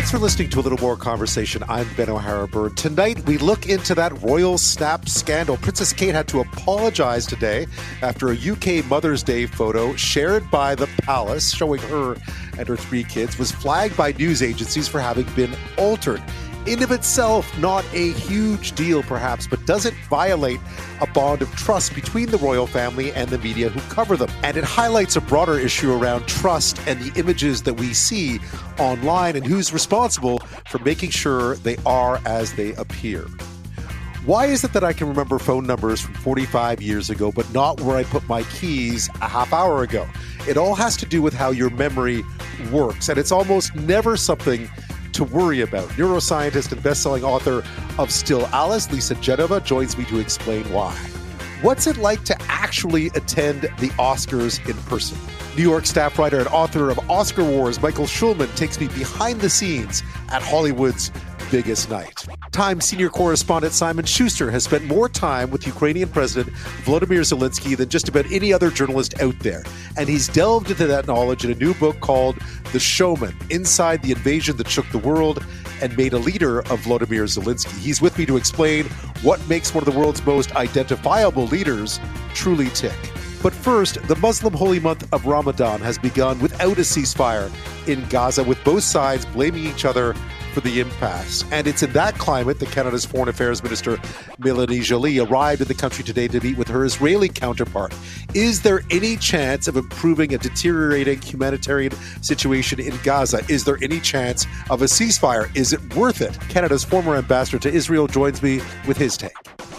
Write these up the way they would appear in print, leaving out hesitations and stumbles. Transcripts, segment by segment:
Thanks for listening to A Little More Conversation. I'm Ben O'Hara-Byrne. Tonight, we look into that royal snap scandal. Princess Kate had to apologize today after a UK Mother's Day photo shared by the palace showing her and her three kids was flagged by news agencies for having been altered. In of itself, not a huge deal perhaps, but does it violate a bond of trust between the royal family and the media who cover them? And it highlights a broader issue around trust and the images that we see online and who's responsible for making sure they are as they appear. Why is it that I can remember phone numbers from 45 years ago, but not where I put my keys a half hour ago? It all has to do with how your memory works, and it's almost never something to worry about. Neuroscientist and best-selling author of Still Alice, Lisa Genova, joins me to explain why. What's it like to actually attend the Oscars in person? New York staff writer and author of Oscar Wars, Michael Schulman, takes me behind the scenes at Hollywood's biggest night. Times senior correspondent Simon Schuster has spent more time with Ukrainian President Volodymyr Zelensky than just about any other journalist out there. And he's delved into that knowledge in a new book called The Showman, Inside the Invasion That Shook the World and Made a Leader of Volodymyr Zelensky. He's with me to explain what makes one of the world's most identifiable leaders truly tick. But first, the Muslim holy month of Ramadan has begun without a ceasefire in Gaza, with both sides blaming each other for the impasse. And it's in that climate that Canada's Foreign Affairs Minister Mélanie Joly arrived in the country today to meet with her Israeli counterpart. Is there any chance of improving a deteriorating humanitarian situation in Gaza? Is there any chance of a ceasefire? Is it worth it? Canada's former ambassador to Israel joins me with his take.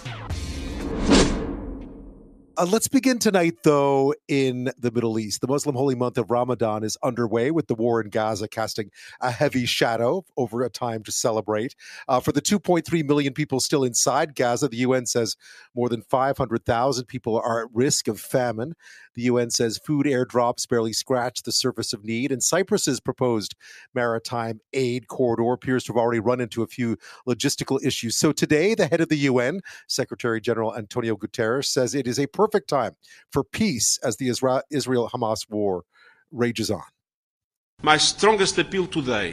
Let's begin tonight, though, in the Middle East. The Muslim holy month of Ramadan is underway, with the war in Gaza casting a heavy shadow over a time to celebrate. For the 2.3 million people still inside Gaza, the UN says more than 500,000 people are at risk of famine. The UN says food airdrops barely scratch the surface of need, and Cyprus's proposed maritime aid corridor appears to have already run into a few logistical issues. So today, the head of the UN, Secretary General Antonio Guterres, says it is a perfect time for peace as the Israel-Hamas war rages on. My strongest appeal today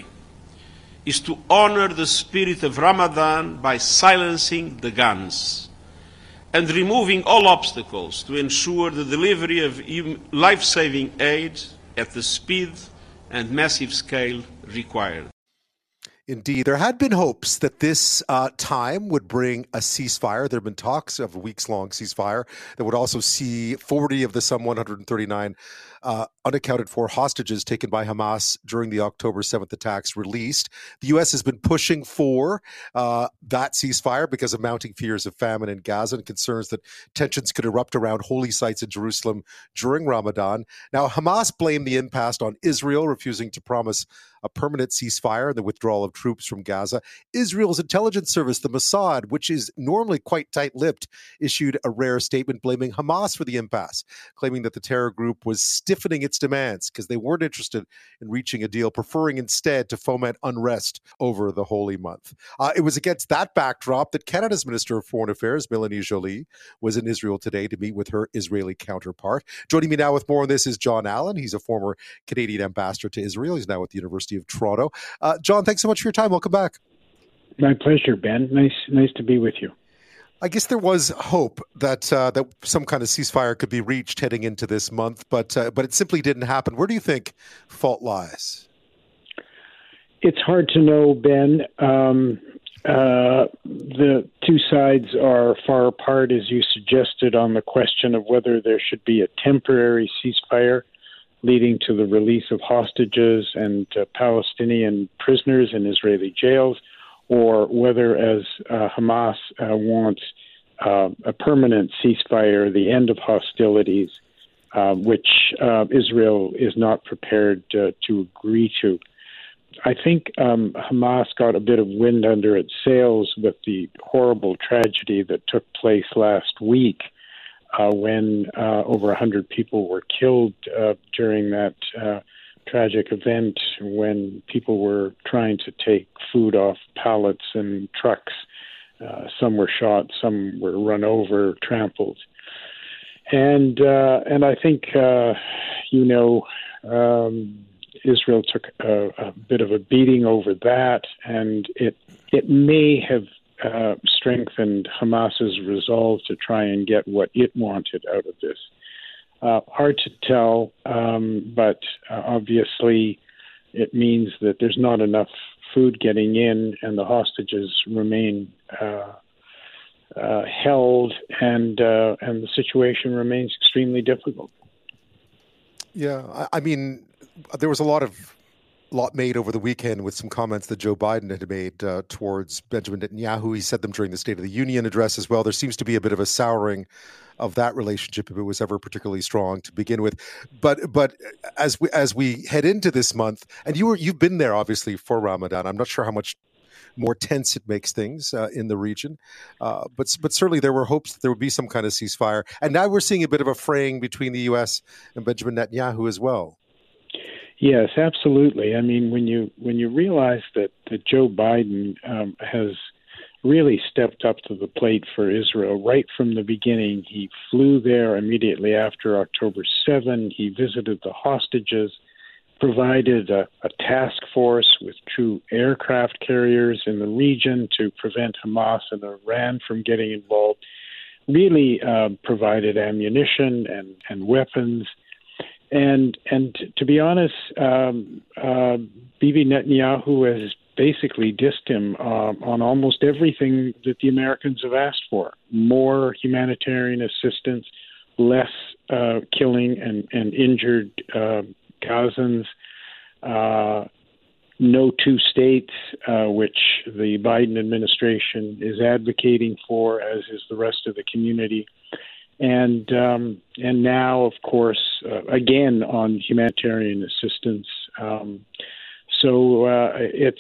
is to honor the spirit of Ramadan by silencing the guns and removing all obstacles to ensure the delivery of life-saving aid at the speed and massive scale required. Indeed. There had been hopes that this time would bring a ceasefire. There have been talks of a weeks-long ceasefire that would also see 40 of the some 139 unaccounted for hostages taken by Hamas during the October 7th attacks released. The U.S. has been pushing for that ceasefire because of mounting fears of famine in Gaza and concerns that tensions could erupt around holy sites in Jerusalem during Ramadan. Now, Hamas blamed the impasse on Israel, refusing to promise a permanent ceasefire and the withdrawal of troops from Gaza. Israel's intelligence service, the Mossad, which is normally quite tight-lipped, issued a rare statement blaming Hamas for the impasse, claiming that the terror group was stiffening its demands because they weren't interested in reaching a deal, preferring instead to foment unrest over the holy month. It was against that backdrop that Canada's Minister of Foreign Affairs, Mélanie Joly, was in Israel today to meet with her Israeli counterpart. Joining me now with more on this is John Allen. He's a former Canadian ambassador to Israel. He's now at the University of Toronto. John, thanks so much for your time. Welcome back. My pleasure, Ben. Nice to be with you. I guess there was hope that that some kind of ceasefire could be reached heading into this month, but it simply didn't happen. Where do you think fault lies? It's hard to know, Ben. The two sides are far apart, as you suggested, on the question of whether there should be a temporary ceasefire leading to the release of hostages and Palestinian prisoners in Israeli jails, or whether, as Hamas wants, a permanent ceasefire, the end of hostilities, which Israel is not prepared to agree to. I think Hamas got a bit of wind under its sails with the horrible tragedy that took place last week when over 100 people were killed during that tragic event when people were trying to take food off pallets and trucks. Some were shot, some were run over, trampled. And I think, Israel took a bit of a beating over that, and it may have strengthened Hamas's resolve to try and get what it wanted out of this. Hard to tell, but obviously it means that there's not enough food getting in, and the hostages remain held, and the situation remains extremely difficult. Yeah, I mean, there was a lot made over the weekend with some comments that Joe Biden had made towards Benjamin Netanyahu. He said them during the State of the Union address as well. There seems to be a bit of a souring of that relationship, if it was ever particularly strong to begin with. But as we head into this month, and you've been there obviously for Ramadan, I'm not sure how much more tense it makes things in the region, but certainly there were hopes that there would be some kind of ceasefire. And now we're seeing a bit of a fraying between the U.S. and Benjamin Netanyahu as well. Yes, absolutely. I mean, when you realize that Joe Biden has really stepped up to the plate for Israel right from the beginning. He flew there immediately after October 7. He visited the hostages, provided a task force with true aircraft carriers in the region to prevent Hamas and Iran from getting involved, really provided ammunition and weapons. And to be honest, Bibi Netanyahu has basically dissed him on almost everything that the Americans have asked for: more humanitarian assistance, less killing and injured Gazans, no two states, which the Biden administration is advocating for, as is the rest of the community. And now, of course, again on humanitarian assistance. So it's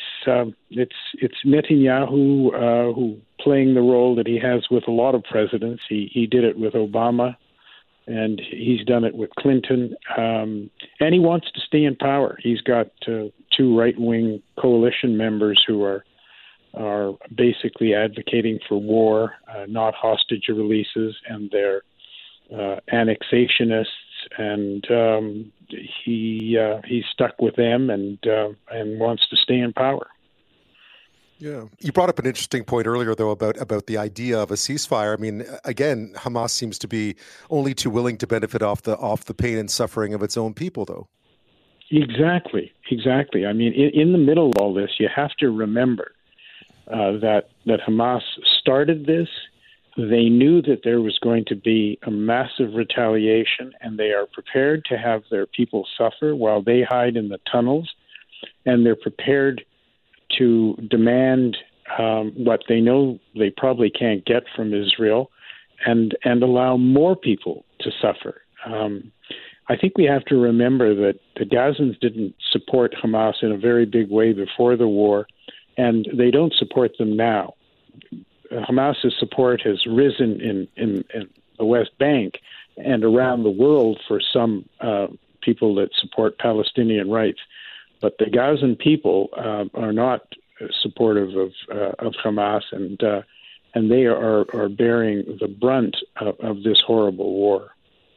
Netanyahu who playing the role that he has with a lot of presidents. He did it with Obama, and he's done it with Clinton. And he wants to stay in power. He's got two right-wing coalition members who are basically advocating for war, not hostage releases, and they're annexationists, and he's stuck with them and wants to stay in power. Yeah, you brought up an interesting point earlier, though, about the idea of a ceasefire. I mean, again, Hamas seems to be only too willing to benefit off the pain and suffering of its own people, though. Exactly. I mean, in the middle of all this, you have to remember that Hamas started this. They knew that there was going to be a massive retaliation, and they are prepared to have their people suffer while they hide in the tunnels, and they're prepared to demand what they know they probably can't get from Israel, and allow more people to suffer. I think we have to remember that the Gazans didn't support Hamas in a very big way before the war, and they don't support them now. Hamas's support has risen in the West Bank and around the world for some people that support Palestinian rights. But the Gazan people are not supportive of Hamas, and they are bearing the brunt of this horrible war.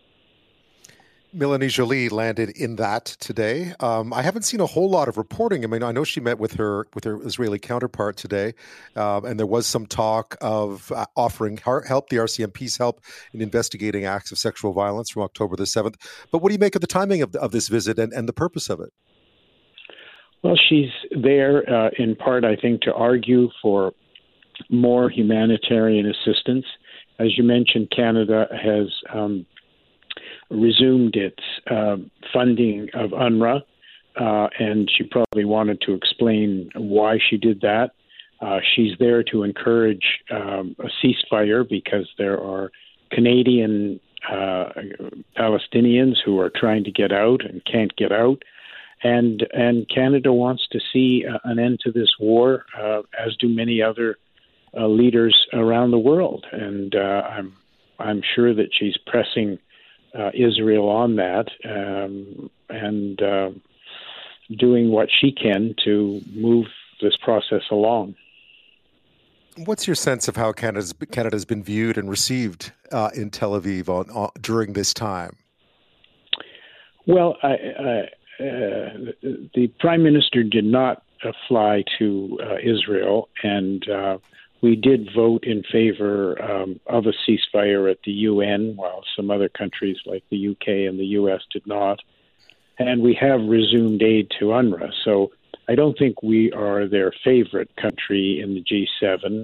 Mélanie Joly landed in that today. I haven't seen a whole lot of reporting. I mean, I know she met with her Israeli counterpart today, and there was some talk of offering help, the RCM Peace help, in investigating acts of sexual violence from October the 7th. But what do you make of the timing of this visit and the purpose of it? Well, she's there in part, I think, to argue for more humanitarian assistance. As you mentioned, Canada has resumed its funding of UNRWA, and she probably wanted to explain why she did that. She's there to encourage a ceasefire because there are Canadian Palestinians who are trying to get out and can't get out. And Canada wants to see an end to this war, as do many other leaders around the world. And I'm sure that she's pressing Israel on that, and doing what she can to move this process along. What's your sense of how Canada's been viewed and received in Tel Aviv during this time? Well, the Prime Minister did not fly to Israel, and we did vote in favor of a ceasefire at the UN, while some other countries like the UK and the US did not. And we have resumed aid to UNRWA. So I don't think we are their favorite country in the G7,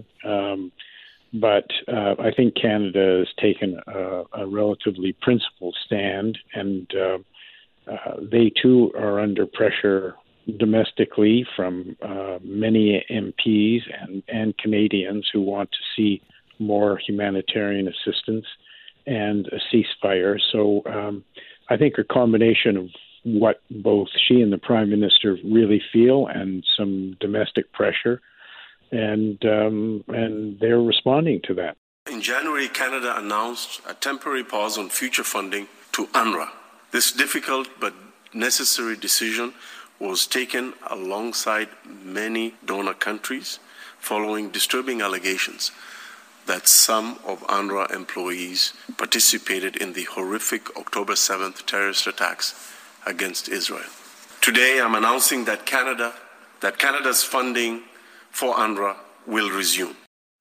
but I think Canada has taken a relatively principled stand, and they too are under pressure domestically from many MPs and Canadians who want to see more humanitarian assistance and a ceasefire. So I think a combination of what both she and the Prime Minister really feel and some domestic pressure, and they're responding to that. In January, Canada announced a temporary pause on future funding to UNRWA. This difficult but necessary decision was taken alongside many donor countries following disturbing allegations that some of UNRWA employees participated in the horrific October 7th terrorist attacks against Israel. Today, I'm announcing that Canada's funding for UNRWA will resume.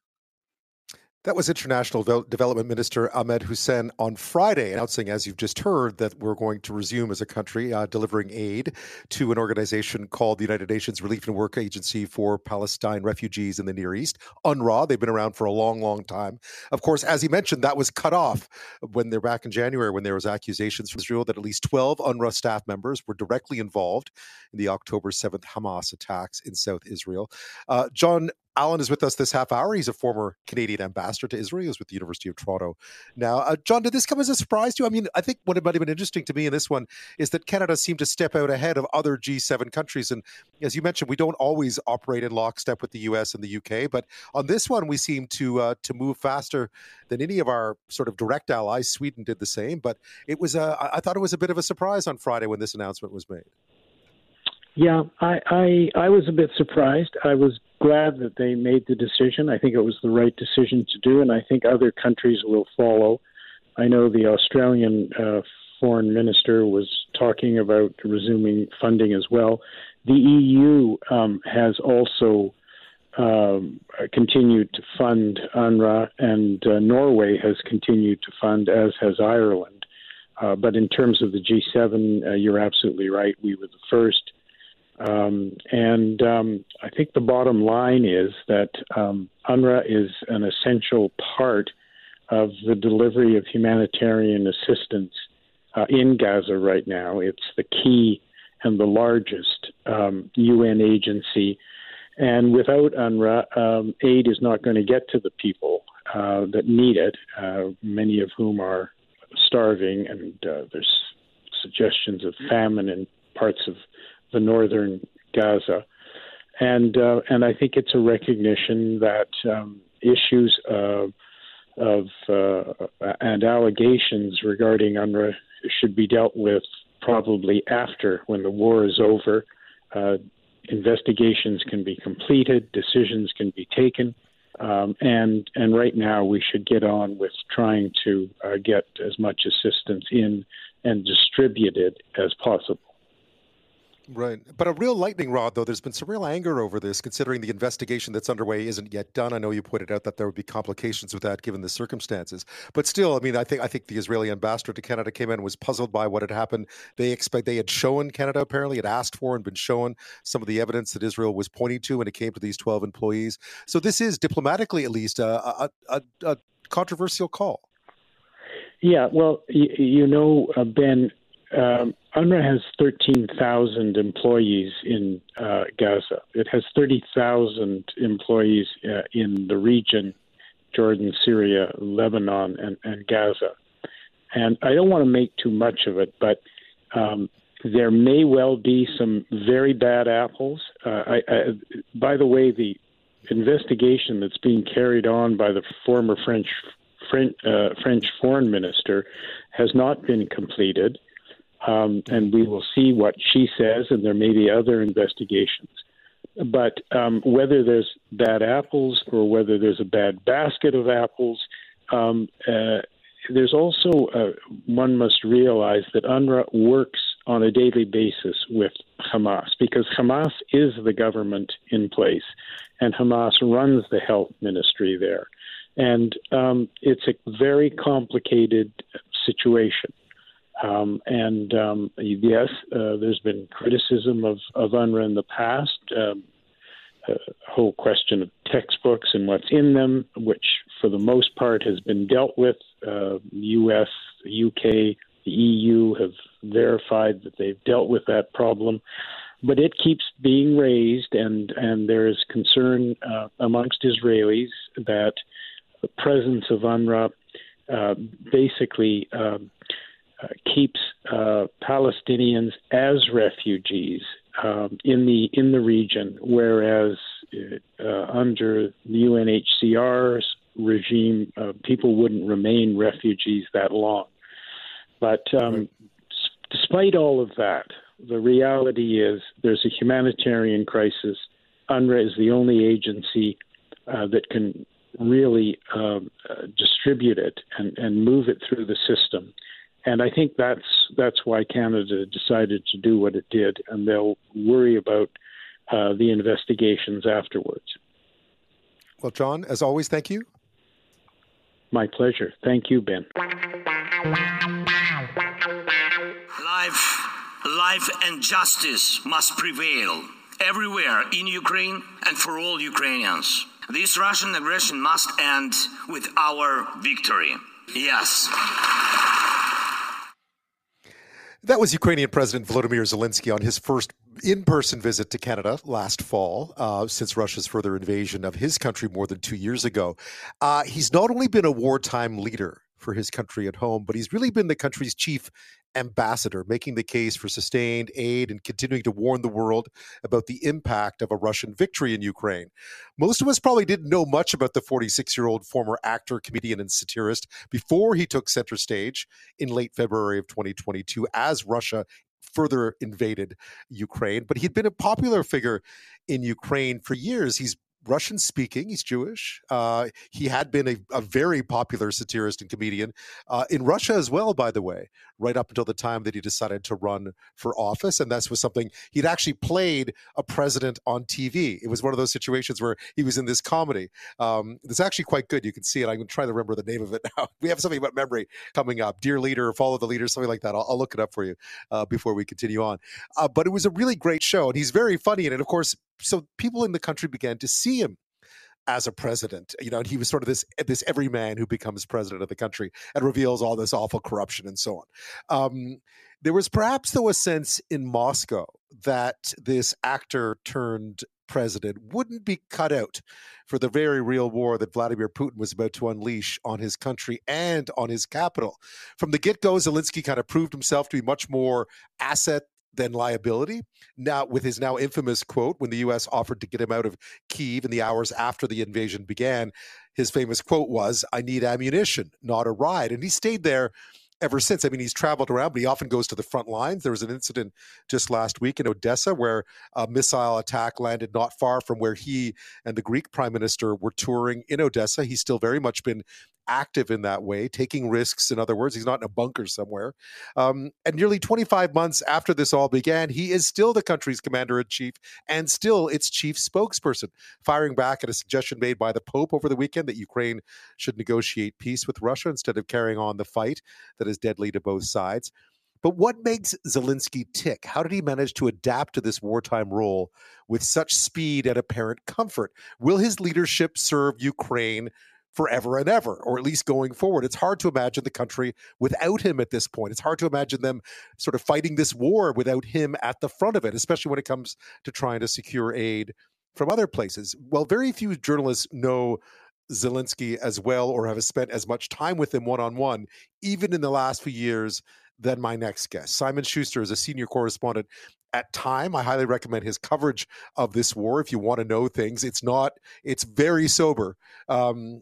That was International Development Minister Ahmed Hussein on Friday, announcing, as you've just heard, that we're going to resume as a country delivering aid to an organization called the United Nations Relief and Work Agency for Palestine Refugees in the Near East, UNRWA. They've been around for a long, long time. Of course, as he mentioned, that was cut off when they're back in January, when there was accusations from Israel that at least 12 UNRWA staff members were directly involved in the October 7th Hamas attacks in South Israel. John Allen is with us this half hour. He's a former Canadian ambassador to Israel. He's with the University of Toronto now. John, did this come as a surprise to you? I mean, I think what might have been interesting to me in this one is that Canada seemed to step out ahead of other G7 countries. And as you mentioned, we don't always operate in lockstep with the US and the UK. But on this one, we seem to move faster than any of our sort of direct allies. Sweden did the same. But it was I thought it was a bit of a surprise on Friday when this announcement was made. Yeah, I was a bit surprised. I was glad that they made the decision. I think it was the right decision to do, and I think other countries will follow. I know the Australian foreign minister was talking about resuming funding as well. The EU has also continued to fund UNRWA, and Norway has continued to fund, as has Ireland. But in terms of the G7, you're absolutely right. We were the first. I think the bottom line is that UNRWA is an essential part of the delivery of humanitarian assistance in Gaza right now. It's the key and the largest UN agency. And without UNRWA, aid is not going to get to the people that need it, many of whom are starving, and there's suggestions of famine in parts of the northern Gaza, and I think it's a recognition that issues and allegations regarding UNRWA should be dealt with probably after, when the war is over. Investigations can be completed, decisions can be taken, and right now we should get on with trying to get as much assistance in and distributed as possible. Right. But a real lightning rod, though, there's been some real anger over this, considering the investigation that's underway isn't yet done. I know you pointed out that there would be complications with that given the circumstances. But still, I mean, I think the Israeli ambassador to Canada came in and was puzzled by what had happened. They had shown Canada, apparently, had asked for and been shown some of the evidence that Israel was pointing to when it came to these 12 employees. So this is, diplomatically at least, a controversial call. Yeah, well, Ben, UNRWA has 13,000 employees in Gaza. It has 30,000 employees in the region, Jordan, Syria, Lebanon, and Gaza. And I don't want to make too much of it, but there may well be some very bad apples. By the way, the investigation that's being carried on by the former French foreign minister has not been completed. And we will see what she says, and there may be other investigations. But whether there's bad apples or whether there's a bad basket of apples, there's also, one must realize that UNRWA works on a daily basis with Hamas, because Hamas is the government in place, and Hamas runs the health ministry there. And it's a very complicated situation. Yes, there's been criticism of UNRWA in the past, whole question of textbooks and what's in them, which for the most part has been dealt with. The U.S., the UK, the EU have verified that they've dealt with that problem. But it keeps being raised, and there is concern amongst Israelis that the presence of UNRWA basically keeps Palestinians as refugees in the region, whereas under the UNHCR's regime, people wouldn't remain refugees that long. But despite all of that, the reality is there's a humanitarian crisis. UNRWA is the only agency that can really distribute it and move it through the system. And I think that's why Canada decided to do what it did, and they'll worry about the investigations afterwards. Well, John, as always, thank you. My pleasure. Thank you, Ben. Life and justice must prevail everywhere in Ukraine and for all Ukrainians. This Russian aggression must end with our victory. Yes. That was Ukrainian President Volodymyr Zelensky on his first in-person visit to Canada last fall, since Russia's further invasion of his country more than 2 years ago. He's not only been a wartime leader for his country at home, but he's really been the country's chief ambassador, making the case for sustained aid and continuing to warn the world about the impact of a Russian victory in Ukraine. Most of us probably didn't know much about the 46-year-old former actor, comedian, and satirist before he took center stage in late February of 2022 as Russia further invaded Ukraine. But he'd been a popular figure in Ukraine for years. He's Russian speaking. He's Jewish. He had been a very popular satirist and comedian in Russia as well, by the way, right up until the time that he decided to run for office. And that was something he'd actually played a president on TV. It was one of those situations where he was in this comedy. It's actually quite good. You can see it. I'm going to try to remember the name of it now. We have something about memory coming up. Dear Leader, Follow the Leader, something like that. I'll look it up for you before we continue on. But it was a really great show, and he's very funny in it. Of course, so people in the country began to see him as a president, and he was sort of this everyman who becomes president of the country and reveals all this awful corruption and so on. There was perhaps, though, a sense in Moscow that this actor turned president wouldn't be cut out for the very real war that Vladimir Putin was about to unleash on his country and on his capital. From the get-go, Zelensky kind of proved himself to be much more asset than liability. Now, with his now infamous quote, when the U.S. offered to get him out of Kyiv in the hours after the invasion began, his famous quote was, "I need ammunition, not a ride." And he stayed there ever since. I mean, he's traveled around, but he often goes to the front lines. There was an incident just last week in Odessa where a missile attack landed not far from where he and the Greek prime minister were touring in Odessa. He's still very much been active in that way, taking risks. In other words, he's not in a bunker somewhere. And nearly 25 months after this all began, he is still the country's commander-in-chief and still its chief spokesperson, firing back at a suggestion made by the Pope over the weekend that Ukraine should negotiate peace with Russia instead of carrying on the fight that is deadly to both sides. But what makes Zelensky tick? How did he manage to adapt to this wartime role with such speed and apparent comfort? Will his leadership serve Ukraine forever and ever, or at least going forward? It's hard to imagine the country without him at this point. It's hard to imagine them sort of fighting this war without him at the front of it, especially when it comes to trying to secure aid from other places. Well, very few journalists know Zelensky as well or have spent as much time with him one-on-one, even in the last few years, than my next guest. Simon Schuster is a senior correspondent at Time. I highly recommend his coverage of this war if you want to know things. It's very sober.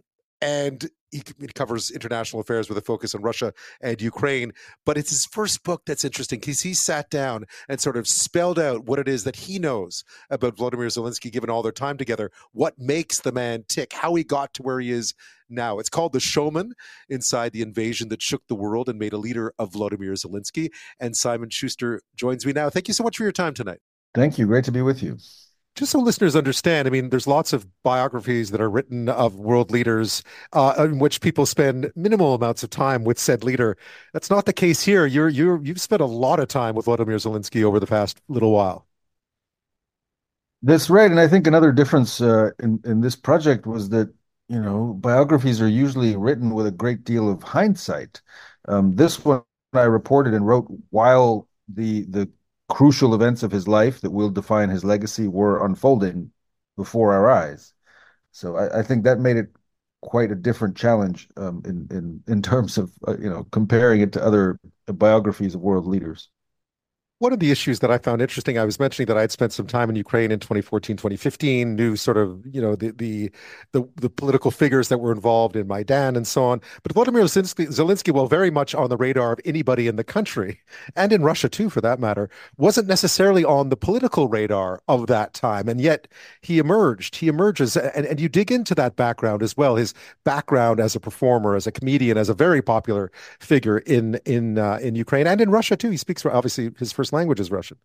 and he covers international affairs with a focus on Russia and Ukraine. But it's his first book that's interesting because he sat down and sort of spelled out what it is that he knows about Volodymyr Zelensky, given all their time together, what makes the man tick, how he got to where he is now. It's called The Showman, Inside the Invasion That Shook the World and Made a Leader of Volodymyr Zelensky. And Simon Schuster joins me now. Thank you so much for your time tonight. Thank you. Great to be with you. Just so listeners understand, I mean, there's lots of biographies that are written of world leaders in which people spend minimal amounts of time with said leader. That's not the case here. You've spent a lot of time with Volodymyr Zelensky over the past little while. That's right. And I think another difference in this project was that, biographies are usually written with a great deal of hindsight. This one I reported and wrote while the crucial events of his life that will define his legacy were unfolding before our eyes. So I think that made it quite a different challenge in terms of comparing it to other biographies of world leaders. One of the issues that I found interesting, I was mentioning that I had spent some time in Ukraine in 2014, 2015, knew sort of, the political figures that were involved in Maidan and so on. But Volodymyr Zelensky, well, very much on the radar of anybody in the country, and in Russia too, for that matter, wasn't necessarily on the political radar of that time. And yet he emerges, and you dig into that background as well, his background as a performer, as a comedian, as a very popular figure in Ukraine and in Russia too. He speaks, obviously, his first language is Russian.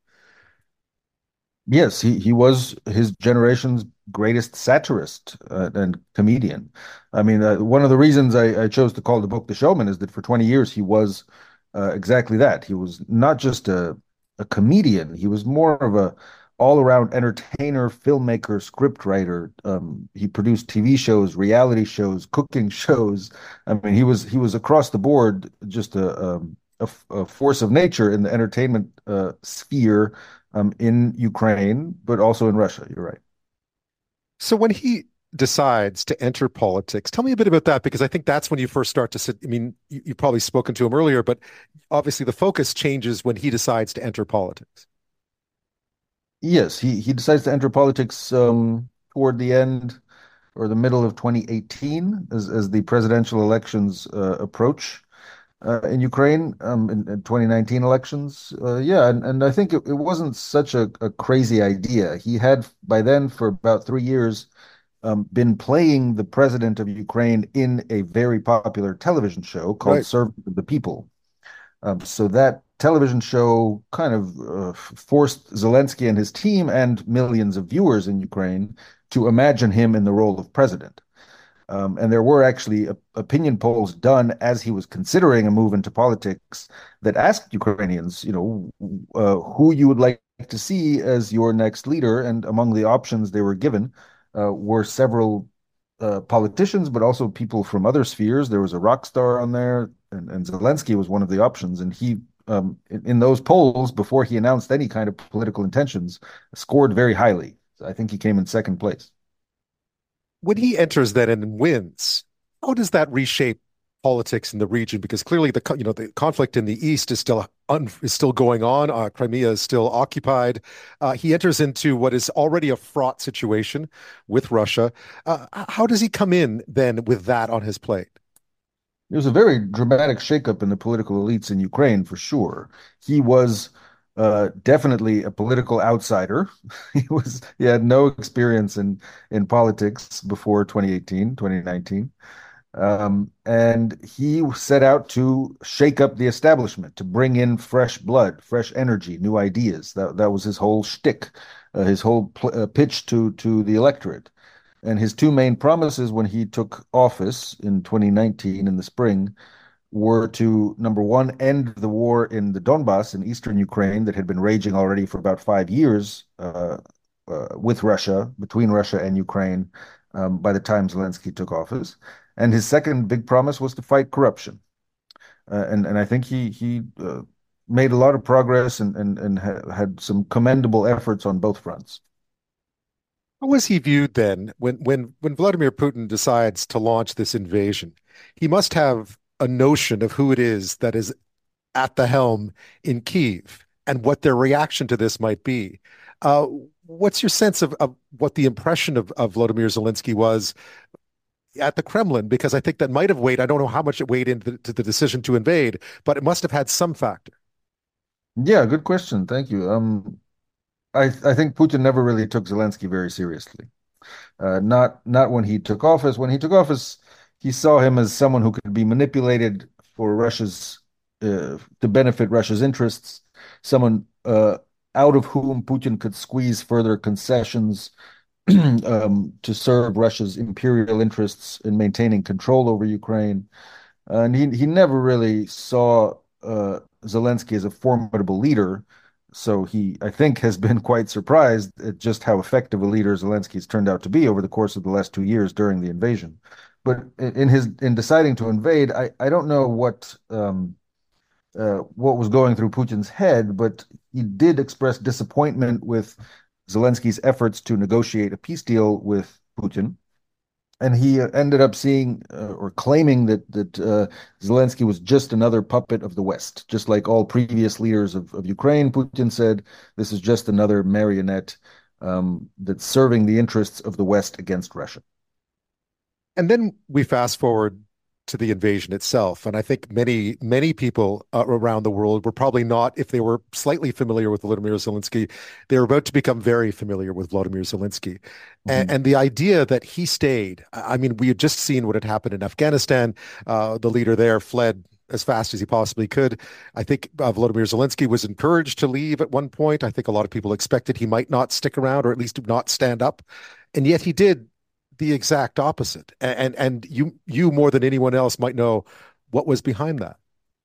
Yes, he was his generation's greatest satirist and comedian. I mean, one of the reasons I chose to call the book The Showman is that for 20 years he was exactly that. He was not just a comedian, he was more of a all-around entertainer, filmmaker, scriptwriter. He produced TV shows, reality shows, cooking shows. I mean, he was across the board just a force of nature in the entertainment sphere in Ukraine, but also in Russia. You're right. So when he decides to enter politics, tell me a bit about that, because I think that's when you first start to sit. I mean, you've probably spoken to him earlier, but obviously the focus changes when he decides to enter politics. Yes, he decides to enter politics toward the end or the middle of 2018 as the presidential elections approach. In Ukraine, in 2019 elections. And I think it wasn't such a crazy idea. He had, by then, for about 3 years, been playing the president of Ukraine in a very popular television show called Servant of the People. So that television show kind of forced Zelensky and his team and millions of viewers in Ukraine to imagine him in the role of president. And there were actually opinion polls done as he was considering a move into politics that asked Ukrainians, who you would like to see as your next leader. And among the options they were given were several politicians, but also people from other spheres. There was a rock star on there, and Zelensky was one of the options. And he, in those polls, before he announced any kind of political intentions, scored very highly. I think he came in second place. When he enters then and wins, how does that reshape politics in the region? Because clearly the conflict in the east is still going on. Crimea is still occupied. He enters into what is already a fraught situation with Russia. How does he come in then with that on his plate? It was a very dramatic shakeup in the political elites in Ukraine, for sure. He was definitely a political outsider. He had no experience in politics before 2018, 2019. And he set out to shake up the establishment, to bring in fresh blood, fresh energy, new ideas. That was his whole shtick, his whole pitch to the electorate. And his two main promises when he took office in 2019 in the spring were to, number one, end the war in the Donbass in eastern Ukraine that had been raging already for about 5 years with Russia, between Russia and Ukraine, by the time Zelensky took office. And his second big promise was to fight corruption. And I think he made a lot of progress and had some commendable efforts on both fronts. How was he viewed then when Vladimir Putin decides to launch this invasion? He must have a notion of who it is that is at the helm in Kyiv and what their reaction to this might be. What's your sense of what the impression of Volodymyr Zelensky was at the Kremlin? Because I think that might have weighed. I don't know how much it weighed into the decision to invade, but it must have had some factor. Yeah, good question. Thank you. I think Putin never really took Zelensky very seriously. Not when he took office. When he took office, he saw him as someone who could be manipulated for Russia's to benefit Russia's interests, someone out of whom Putin could squeeze further concessions to serve Russia's imperial interests in maintaining control over Ukraine. And he never really saw Zelensky as a formidable leader. So he, I think, has been quite surprised at just how effective a leader Zelensky's turned out to be over the course of the last 2 years during the invasion. But in deciding to invade, I don't know what was going through Putin's head, but he did express disappointment with Zelensky's efforts to negotiate a peace deal with Putin. And he ended up seeing or claiming that Zelensky was just another puppet of the West, just like all previous leaders of Ukraine. Putin said this is just another marionette that's serving the interests of the West against Russia. And then we fast forward to the invasion itself. And I think many people around the world were probably not, if they were slightly familiar with Volodymyr Zelensky, they were about to become very familiar with Volodymyr Zelensky. And the idea that he stayed, I mean, we had just seen what had happened in Afghanistan. The leader there fled as fast as he possibly could. I think Volodymyr Zelensky was encouraged to leave at one point. I think a lot of people expected he might not stick around or at least not stand up. And yet he did the exact opposite. And you more than anyone else might know what was behind that.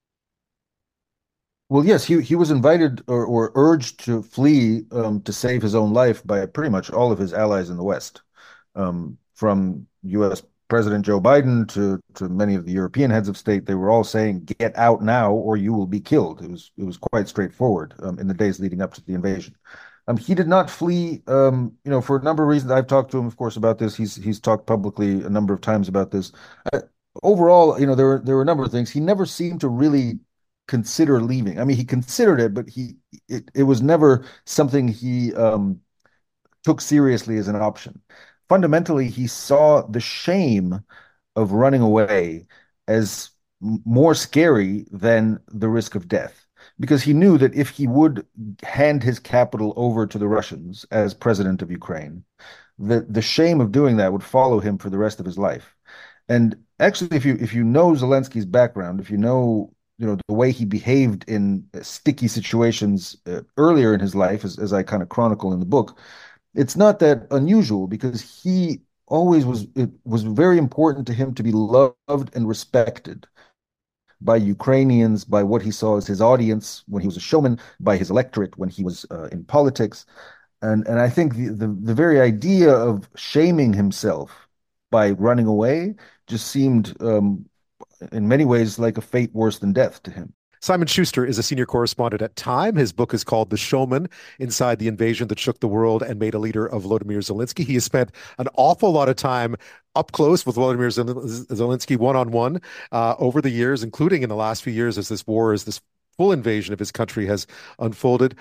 Well, yes, he was invited or urged to flee to save his own life by pretty much all of his allies in the West, from U.S. President Joe Biden to many of the European heads of state. They were all saying, "Get out now, or you will be killed." It was quite straightforward in the days leading up to the invasion. He did not flee, for a number of reasons. I've talked to him, of course, about this. He's talked publicly a number of times about this. Overall, there were a number of things. He never seemed to really consider leaving. I mean, he considered it, but it was never something he took seriously as an option. Fundamentally, he saw the shame of running away as more scary than the risk of death, because he knew that if he would hand his capital over to the Russians as president of Ukraine, the shame of doing that would follow him for the rest of his life. And actually, if you know Zelensky's background, if you know the way he behaved in sticky situations earlier in his life, as I kind of chronicle in the book, it's not that unusual, because he always it was very important to him to be loved and respected by Ukrainians, by what he saw as his audience when he was a showman, by his electorate when he was in politics. And I think the very idea of shaming himself by running away just seemed in many ways like a fate worse than death to him. Simon Schuster is a senior correspondent at Time. His book is called The Showman: Inside the Invasion That Shook the World and Made a Leader of Volodymyr Zelensky. He has spent an awful lot of time up close with Volodymyr Zelensky one-on-one over the years, including in the last few years as this full invasion of his country has unfolded.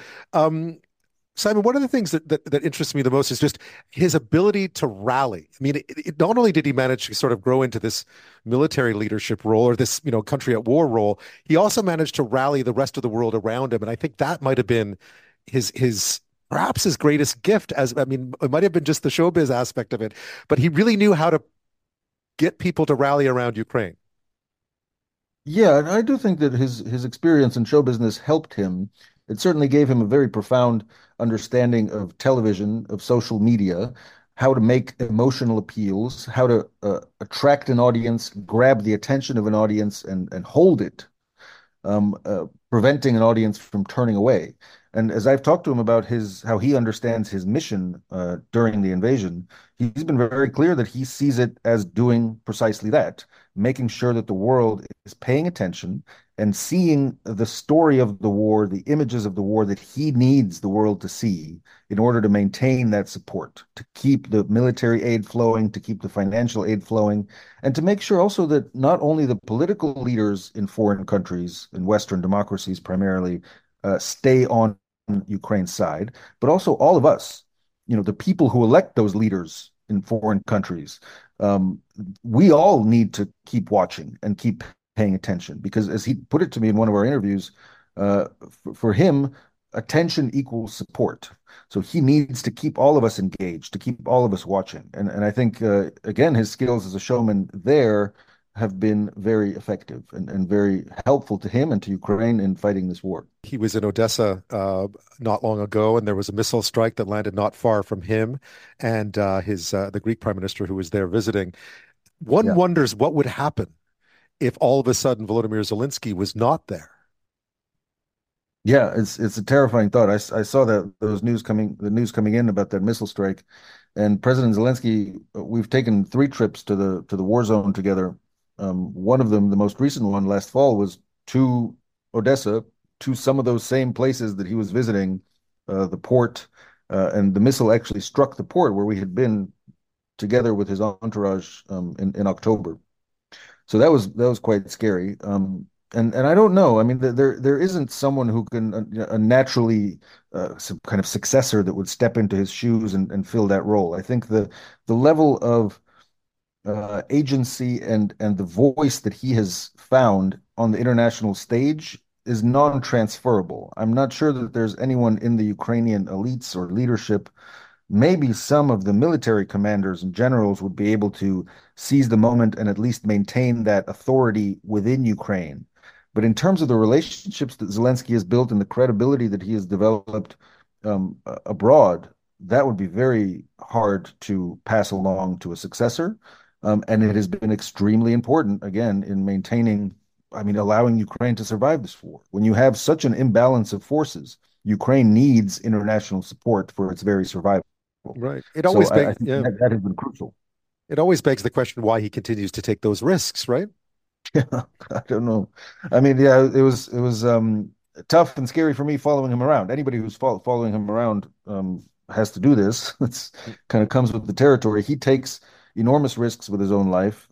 Simon, one of the things that interests me the most is just his ability to rally. I mean, not only did he manage to sort of grow into this military leadership role or this, country at war role, he also managed to rally the rest of the world around him. And I think that might have been perhaps his greatest gift. It might have been just the showbiz aspect of it, but he really knew how to get people to rally around Ukraine. Yeah, and I do think that his experience in show business helped him. It certainly gave him a very profound understanding of television, of social media, how to make emotional appeals, how to attract an audience, grab the attention of an audience, and hold it, preventing an audience from turning away. And as I've talked to him about how he understands his mission during the invasion, he's been very clear that he sees it as doing precisely that, making sure that the world is paying attention and seeing the story of the war, the images of the war that he needs the world to see in order to maintain that support, to keep the military aid flowing, to keep the financial aid flowing, and to make sure also that not only the political leaders in foreign countries, in Western democracies primarily, stay on Ukraine's side, but also all of us, the people who elect those leaders in foreign countries. We all need to keep watching and keep paying attention because, as he put it to me in one of our interviews, for him, attention equals support. So he needs to keep all of us engaged, to keep all of us watching. And I think, again, his skills as a showman there have been very effective and very helpful to him and to Ukraine in fighting this war. He was in Odessa not long ago, and there was a missile strike that landed not far from him and the Greek prime minister who was there visiting. One wonders what would happen if all of a sudden Volodymyr Zelensky was not there. Yeah, it's a terrifying thought. I saw the news coming in about that missile strike, and President Zelensky, we've taken 3 trips to the war zone together. One of them, the most recent one last fall, was to Odessa, to some of those same places that he was visiting, the port, and the missile actually struck the port where we had been together with his entourage in October. So that was quite scary. And I don't know. I mean, there isn't someone who can naturally some kind of successor that would step into his shoes and fill that role. I think the level of agency and the voice that he has found on the international stage is non-transferable. I'm not sure that there's anyone in the Ukrainian elites or leadership. Maybe some of the military commanders and generals would be able to seize the moment and at least maintain that authority within Ukraine. But in terms of the relationships that Zelensky has built and the credibility that he has developed abroad, that would be very hard to pass along to a successor. And it has been extremely important, again, in allowing Ukraine to survive this war. When you have such an imbalance of forces, Ukraine needs international support for its very survival. Right. It always begs, that has been crucial. It always begs the question why he continues to take those risks, right? Yeah, I don't know. I mean, yeah, it was tough and scary for me following him around. Anybody who's following him around has to do this. It's kind of comes with the territory. He takes enormous risks with his own life.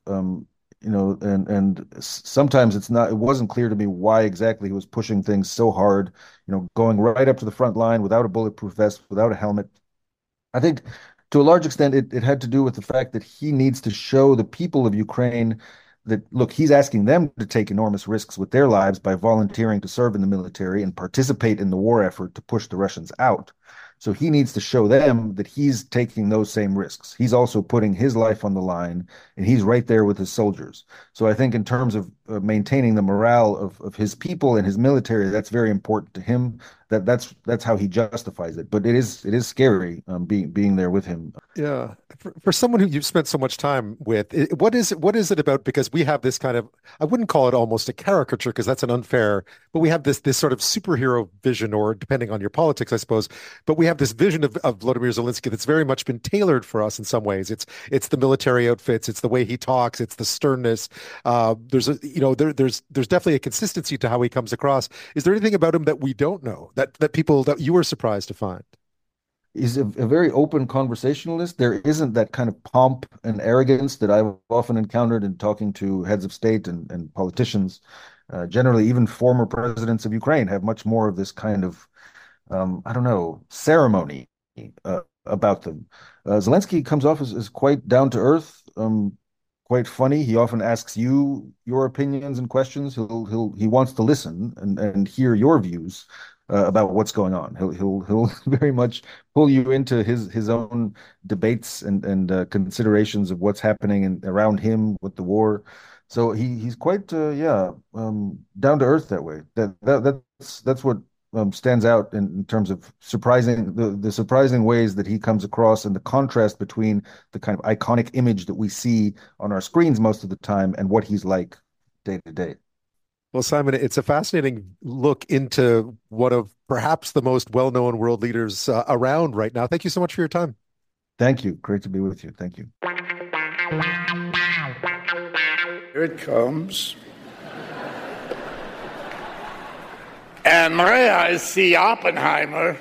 And sometimes it wasn't clear to me why exactly he was pushing things so hard, going right up to the front line without a bulletproof vest, without a helmet. I think to a large extent, it had to do with the fact that he needs to show the people of Ukraine that, look, he's asking them to take enormous risks with their lives by volunteering to serve in the military and participate in the war effort to push the Russians out. So he needs to show them that he's taking those same risks. He's also putting his life on the line, and he's right there with his soldiers. So I think in terms of maintaining the morale of his people and his military, that's very important to him. That's how he justifies it. But it is scary being there with him. Yeah, for someone who you've spent so much time with, what is it about? Because we have this kind of, I wouldn't call it almost a caricature because that's an unfair, but we have this sort of superhero vision, or depending on your politics, I suppose. But we have this vision of Volodymyr Zelensky that's very much been tailored for us in some ways. It's the military outfits, it's the way he talks, it's the sternness. There's definitely a consistency to how he comes across. Is there anything about him that we don't know that people that you were surprised to find? He's a very open conversationalist. There isn't that kind of pomp and arrogance that I've often encountered in talking to heads of state and politicians. Generally, even former presidents of Ukraine have much more of this kind of, ceremony about them. Zelensky comes off as quite down to earth, quite funny. He often asks you your opinions and questions. He wants to listen and hear your views about what's going on. He'll very much pull you into his own debates and considerations of what's happening around him with the war. So he's quite down to earth that way. That's what stands out in terms of the surprising ways that he comes across, and the contrast between the kind of iconic image that we see on our screens most of the time and what he's like day to day. Well, Simon, it's a fascinating look into one of perhaps the most well-known world leaders around right now. Thank you so much for your time. Thank you. Great to be with you. Thank you. Here it comes. And may I see Oppenheimer?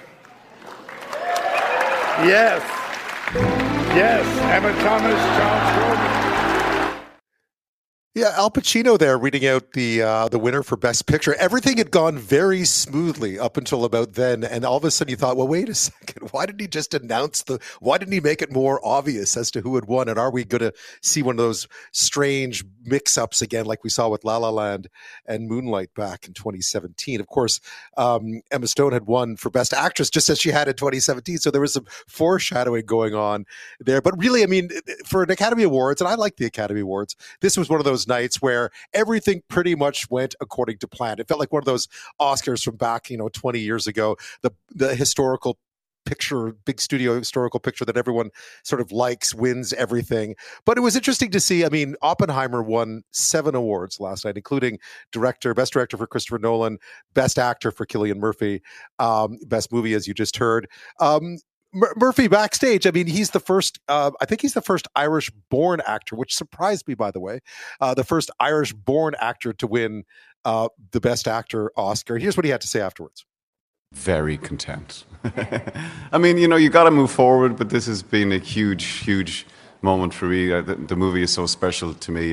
Yes. Emma Thomas, Charles Grodin. Yeah, Al Pacino there reading out the winner for Best Picture. Everything had gone very smoothly up until about then, and all of a sudden you thought, well, wait a second, why didn't he just announce why didn't he make it more obvious as to who had won? And are we going to see one of those strange mix-ups again like we saw with La La Land and Moonlight back in 2017? Of course, Emma Stone had won for Best Actress just as she had in 2017, so there was some foreshadowing going on there. But really, I mean, for an Academy Awards, and I like the Academy Awards, this was one of those nights where everything pretty much went according to plan. It felt like one of those Oscars from back, 20 years ago, the historical picture, big studio historical picture that everyone sort of likes, wins everything. But it was interesting to see. I mean, Oppenheimer won 7 awards last night, including best director for Christopher Nolan, best actor for Cillian Murphy, best movie, as you just heard. Murphy backstage, I mean, he's the first, I think he's the first Irish-born actor, which surprised me, by the way, the first Irish-born actor to win the Best Actor Oscar. Here's what he had to say afterwards. Very content. I mean, you got to move forward, but this has been a huge, huge moment for me. The movie is so special to me.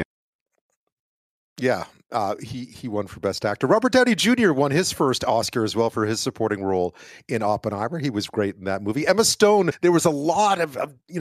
Yeah. He won for Best Actor. Robert Downey Jr. won his first Oscar as well for his supporting role in Oppenheimer. He was great in that movie. Emma Stone, there was a lot of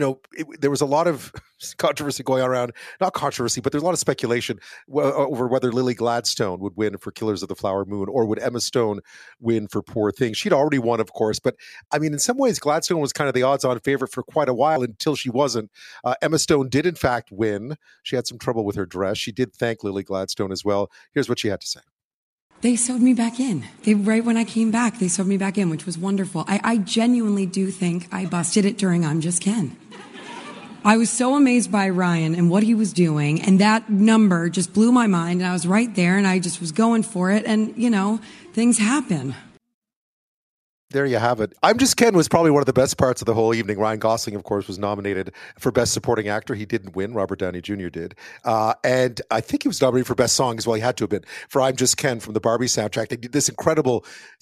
controversy going around. Not controversy, but there's a lot of speculation over whether Lily Gladstone would win for Killers of the Flower Moon or would Emma Stone win for Poor Things. She'd already won, of course, but I mean, in some ways, Gladstone was kind of the odds-on favorite for quite a while until she wasn't. Emma Stone did, in fact, win. She had some trouble with her dress. She did thank Lily Gladstone as well. Here's what she had to say. They sewed me back in. Right when I came back, they sewed me back in, which was wonderful. I genuinely do think I busted it during I'm Just Ken. I was so amazed by Ryan and what he was doing, and that number just blew my mind, and I was right there, and I just was going for it, and, things happen. There you have it. I'm Just Ken was probably one of the best parts of the whole evening. Ryan Gosling, of course, was nominated for Best Supporting Actor. He didn't win. Robert Downey Jr. did. And I think he was nominated for Best Song as well. He had to have been for I'm Just Ken from the Barbie soundtrack. They did this incredible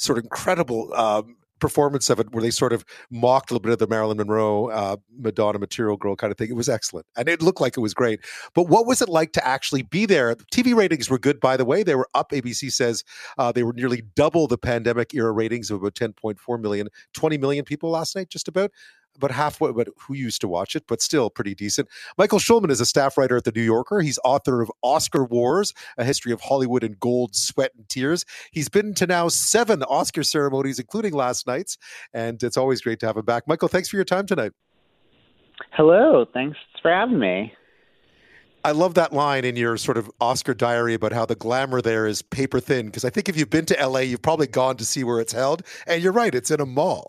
performance of it where they sort of mocked a little bit of the Marilyn Monroe, Madonna Material Girl kind of thing. It was excellent. And it looked like it was great. But what was it like to actually be there? The TV ratings were good, by the way. They were up. ABC says they were nearly double the pandemic era ratings of about 10.4 million, 20 million people last night, just about half what who used to watch it, but still pretty decent. Michael Schulman is a staff writer at The New Yorker. He's author of Oscar Wars, A History of Hollywood in Gold, Sweat, and Tears. He's been to now 7 Oscar ceremonies, including last night's, and it's always great to have him back. Michael, thanks for your time tonight. Hello, thanks for having me. I love that line in your sort of Oscar diary about how the glamour there is paper thin, because I think if you've been to LA, you've probably gone to see where it's held, and you're right, it's in a mall.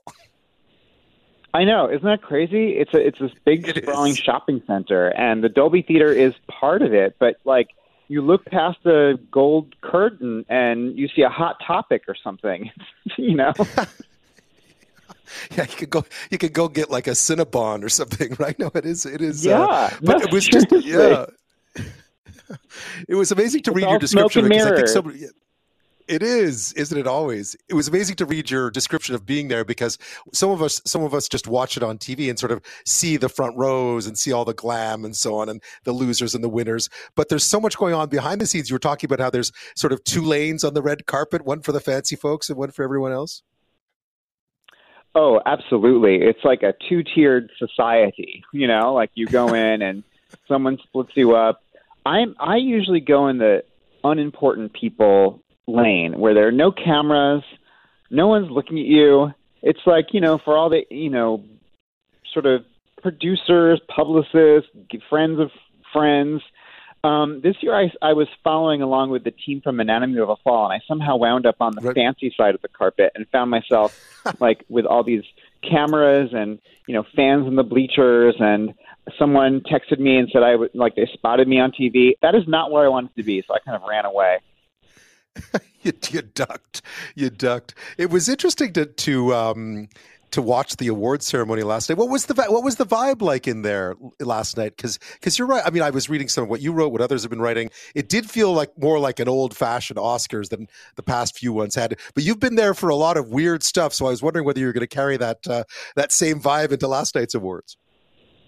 I know, isn't that crazy? It's this big sprawling shopping center, and the Dolby Theater is part of it. But you look past the gold curtain, and you see a Hot Topic or something. Yeah, you could go get like a Cinnabon or something, right? No, it is. Yeah, but it was just It was amazing to read your description because I think somebody. It is, isn't it always? It was amazing to read your description of being there because some of us just watch it on TV and sort of see the front rows and see all the glam and so on and the losers and the winners. But there's so much going on behind the scenes. You were talking about how there's sort of 2 lanes on the red carpet, one for the fancy folks and one for everyone else. Oh, absolutely. It's like a 2-tiered society, you go in and someone splits you up. I usually go in the unimportant people lane where there are no cameras, no one's looking at you. It's like, for all the, sort of producers, publicists, friends of friends. This year I was following along with the team from Anatomy of a Fall, and I somehow wound up on the fancy side of the carpet and found myself with all these cameras and, fans in the bleachers, and someone texted me and said they spotted me on TV. That is not where I wanted to be, so I kind of ran away. You ducked. It was interesting to watch the awards ceremony last night. What was the vibe like in there last night? Because you're right. I mean, I was reading some of what you wrote, what others have been writing. It did feel like more like an old-fashioned Oscars than the past few ones had. But you've been there for a lot of weird stuff, so I was wondering whether you were going to carry that same vibe into last night's awards.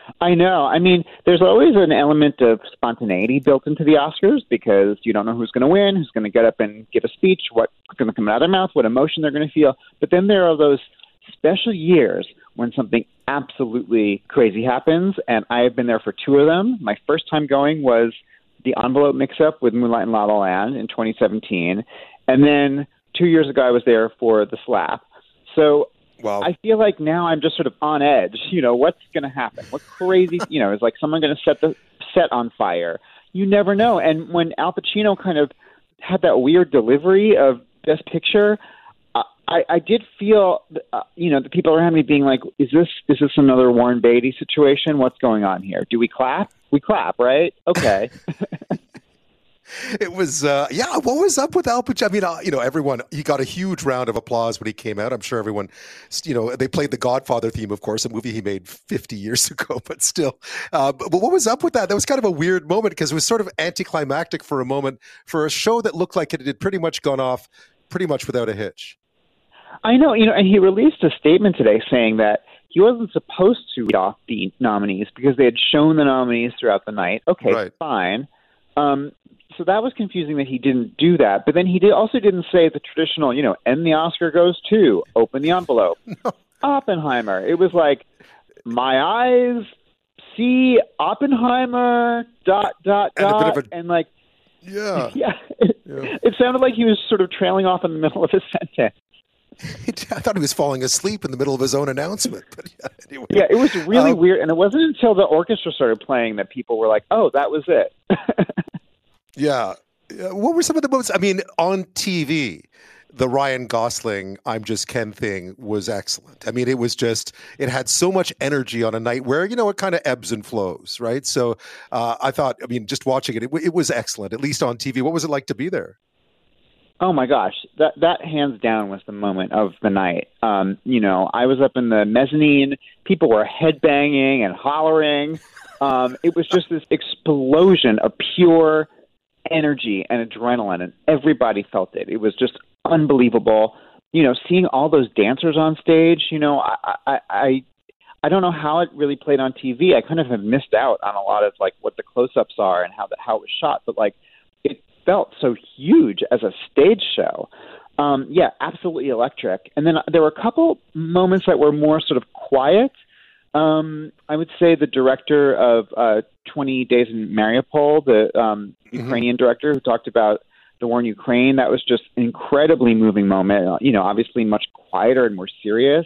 I know. I mean, there's always an element of spontaneity built into the Oscars because you don't know who's going to win, who's going to get up and give a speech, what's going to come out of their mouth, what emotion they're going to feel. But then there are those special years when something absolutely crazy happens, and I have been there for 2 of them. My first time going was the envelope mix-up with Moonlight and La La Land in 2017. And then 2 years ago, I was there for the slap. So I feel like now I'm just sort of on edge. You know, what's going to happen? What crazy, is like someone going to set the set on fire? You never know. And when Al Pacino kind of had that weird delivery of Best Picture, I did feel, the people around me being like, is this another Warren Beatty situation? What's going on here? Do we clap? We clap, right? Okay. It was, what was up with Al Pacino? I mean, everyone, he got a huge round of applause when he came out. I'm sure everyone, they played the Godfather theme, of course, a movie he made 50 years ago, but still. But what was up with that? That was kind of a weird moment because it was sort of anticlimactic for a moment for a show that looked like it had pretty much gone off pretty much without a hitch. I know, and he released a statement today saying that he wasn't supposed to read off the nominees because they had shown the nominees throughout the night. Okay, right. Fine. So that was confusing that he didn't do that. But then he also didn't say the traditional, and the Oscar goes to, open the envelope. No. Oppenheimer. It was like, my eyes see Oppenheimer, ... and like, yeah. It sounded like he was sort of trailing off in the middle of his sentence. I thought he was falling asleep in the middle of his own announcement. But anyway. Yeah, it was really weird. And it wasn't until the orchestra started playing that people were like, oh, that was it. Yeah. What were some of the moments? I mean, on TV, the Ryan Gosling I'm Just Ken thing was excellent. I mean, it was just, it had so much energy on a night where, it kind of ebbs and flows, right? So I thought, just watching it was excellent, at least on TV. What was it like to be there? Oh my gosh, that hands down was the moment of the night. I was up in the mezzanine. People were headbanging and hollering. It was just this explosion of pure energy and adrenaline, and everybody felt it. It was just unbelievable. Seeing all those dancers on stage. I don't know how it really played on TV. I kind of have missed out on a lot of like what the close-ups are and how it was shot, but like it felt so huge as a stage show. Absolutely electric. And then there were a couple moments that were more sort of quiet. I would say the director of 20 Days in Mariupol, the Ukrainian director who talked about the war in Ukraine, that was just an incredibly moving moment, obviously much quieter and more serious.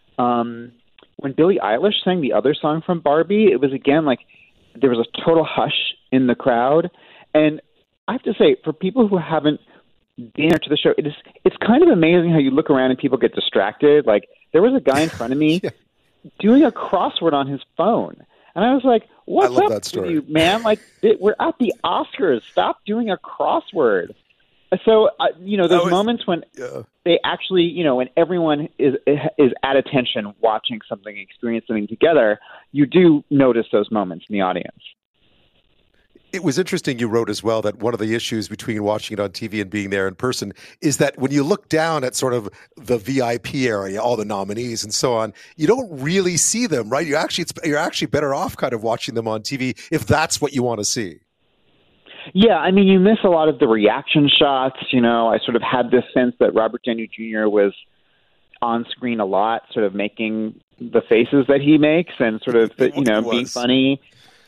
When Billie Eilish sang the other song from Barbie, it was again like there was a total hush in the crowd. And I have to say, for people who haven't been there to the show, it's kind of amazing how you look around and people get distracted. Like there was a guy in front of me doing a crossword on his phone. And I was like, what's up with you, man? Like, we're at the Oscars. Stop doing a crossword. So, those moments when they actually, when everyone is at attention watching something, experiencing something together, you do notice those moments in the audience. It was interesting you wrote as well that one of the issues between watching it on TV and being there in person is that when you look down at sort of the VIP area, all the nominees and so on, you don't really see them, right? You're actually better off kind of watching them on TV if that's what you want to see. Yeah, you miss a lot of the reaction shots. I sort of had this sense that Robert Downey Jr. was on screen a lot, sort of making the faces that he makes and sort of, being funny.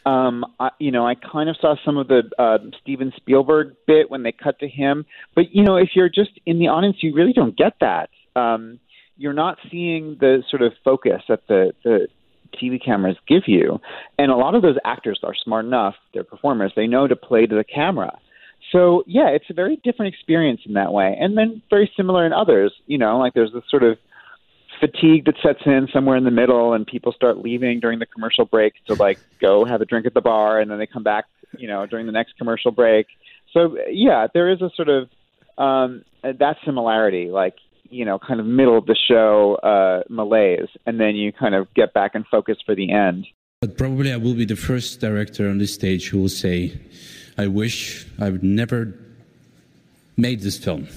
I kind of saw some of the Steven Spielberg bit when they cut to him. But, if you're just in the audience, you really don't get that. You're not seeing the sort of focus that the TV cameras give you. And a lot of those actors are smart enough, they're performers, they know to play to the camera. So, yeah, it's a very different experience in that way. And then very similar in others, like there's this sort of fatigue that sets in somewhere in the middle and people start leaving during the commercial break to like go have a drink at the bar and then they come back, during the next commercial break. So yeah, there is a sort of that similarity, like, kind of middle of the show malaise, and then you kind of get back and focus for the end. But probably I will be the first director on this stage who will say, I wish I would never made this film.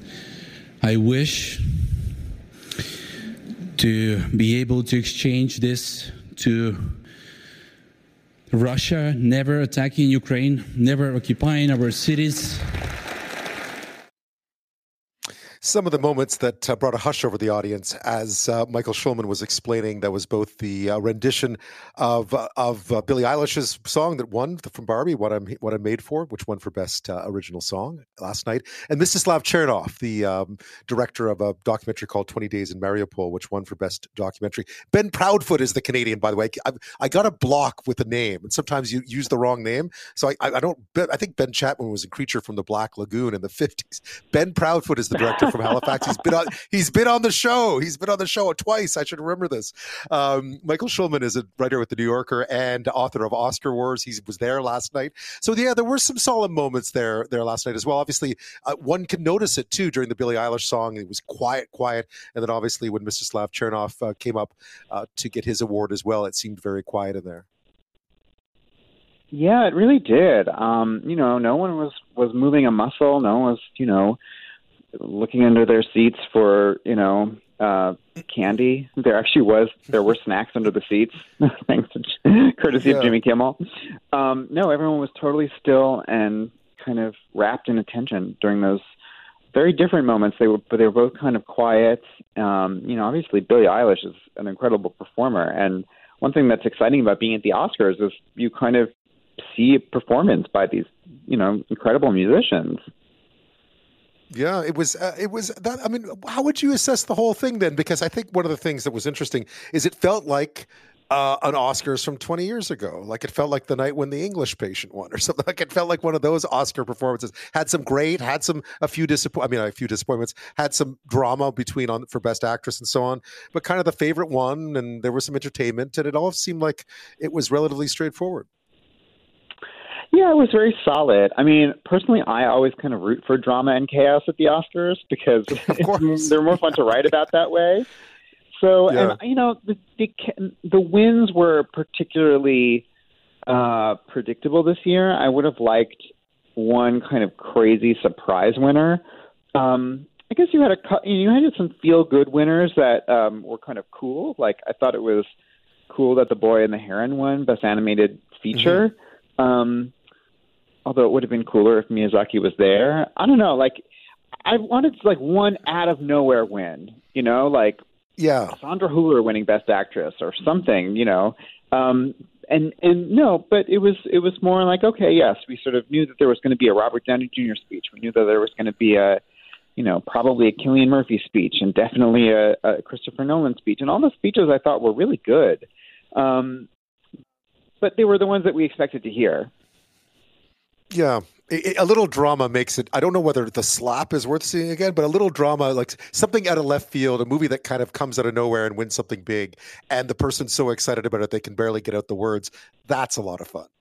I wish to be able to exchange this to Russia never attacking Ukraine, never occupying our cities. Some of the moments that brought a hush over the audience as Michael Schulman was explaining, that was both the rendition of Billie Eilish's song that won from Barbie, What I'm Made For, which won for Best Original Song last night, and Mstislav Chernov, the director of a documentary called 20 Days in Mariupol, which won for Best Documentary. Ben Proudfoot is the Canadian, by the way. I got a block with the name, and sometimes you use the wrong name, so I think Ben Chapman was a creature from the Black Lagoon in the 50s. Ben Proudfoot is the director from Halifax. He's been on the show. He's been on the show twice. I should remember this. Michael Schulman is a writer with The New Yorker and author of Oscar Wars. He was there last night. So yeah, there were some solemn moments there last night as well. Obviously, one can notice it too during the Billie Eilish song. It was quiet, and then obviously when Mstislav Chernov came up to get his award as well, it seemed very quiet in there. Yeah, it really did. No one was moving a muscle. No one was, looking under their seats for, candy. There were snacks under the seats, thanks to courtesy of Jimmy Kimmel. No, everyone was totally still and kind of wrapped in attention during those very different moments. They were both kind of quiet. Obviously Billie Eilish is an incredible performer. And one thing that's exciting about being at the Oscars is you kind of see a performance by these, incredible musicians. Yeah, it was that. I mean, how would you assess the whole thing then? Because I think one of the things that was interesting is it felt like an Oscars from 20 years ago. Like it felt like the night when The English Patient won or something. Like it felt like one of those Oscar performances. Had some great, a few disappointments, had some drama for Best Actress and so on, but kind of the favorite one, and there was some entertainment, and it all seemed like it was relatively straightforward. Yeah, it was very solid. I mean, personally, I always kind of root for drama and chaos at the Oscars because they're more fun to write about that way. So, and the wins were particularly predictable this year. I would have liked one kind of crazy surprise winner. I guess you had some feel good winners that were kind of cool. Like I thought it was cool that The Boy and the Heron won Best Animated Feature. Mm-hmm. Although it would have been cooler if Miyazaki was there. I don't know. Like, I wanted one out of nowhere win. Sandra Hüller winning Best Actress or something. And no, but it was more like, okay, yes, we sort of knew that there was going to be a Robert Downey Jr. speech. We knew that there was going to be probably a Cillian Murphy speech and definitely a Christopher Nolan speech. And all the speeches I thought were really good. But they were the ones that we expected to hear. Yeah, a little drama makes it. I don't know whether The Slap is worth seeing again, but a little drama, like something out of left field, a movie that kind of comes out of nowhere and wins something big, and the person's so excited about it they can barely get out the words. That's a lot of fun.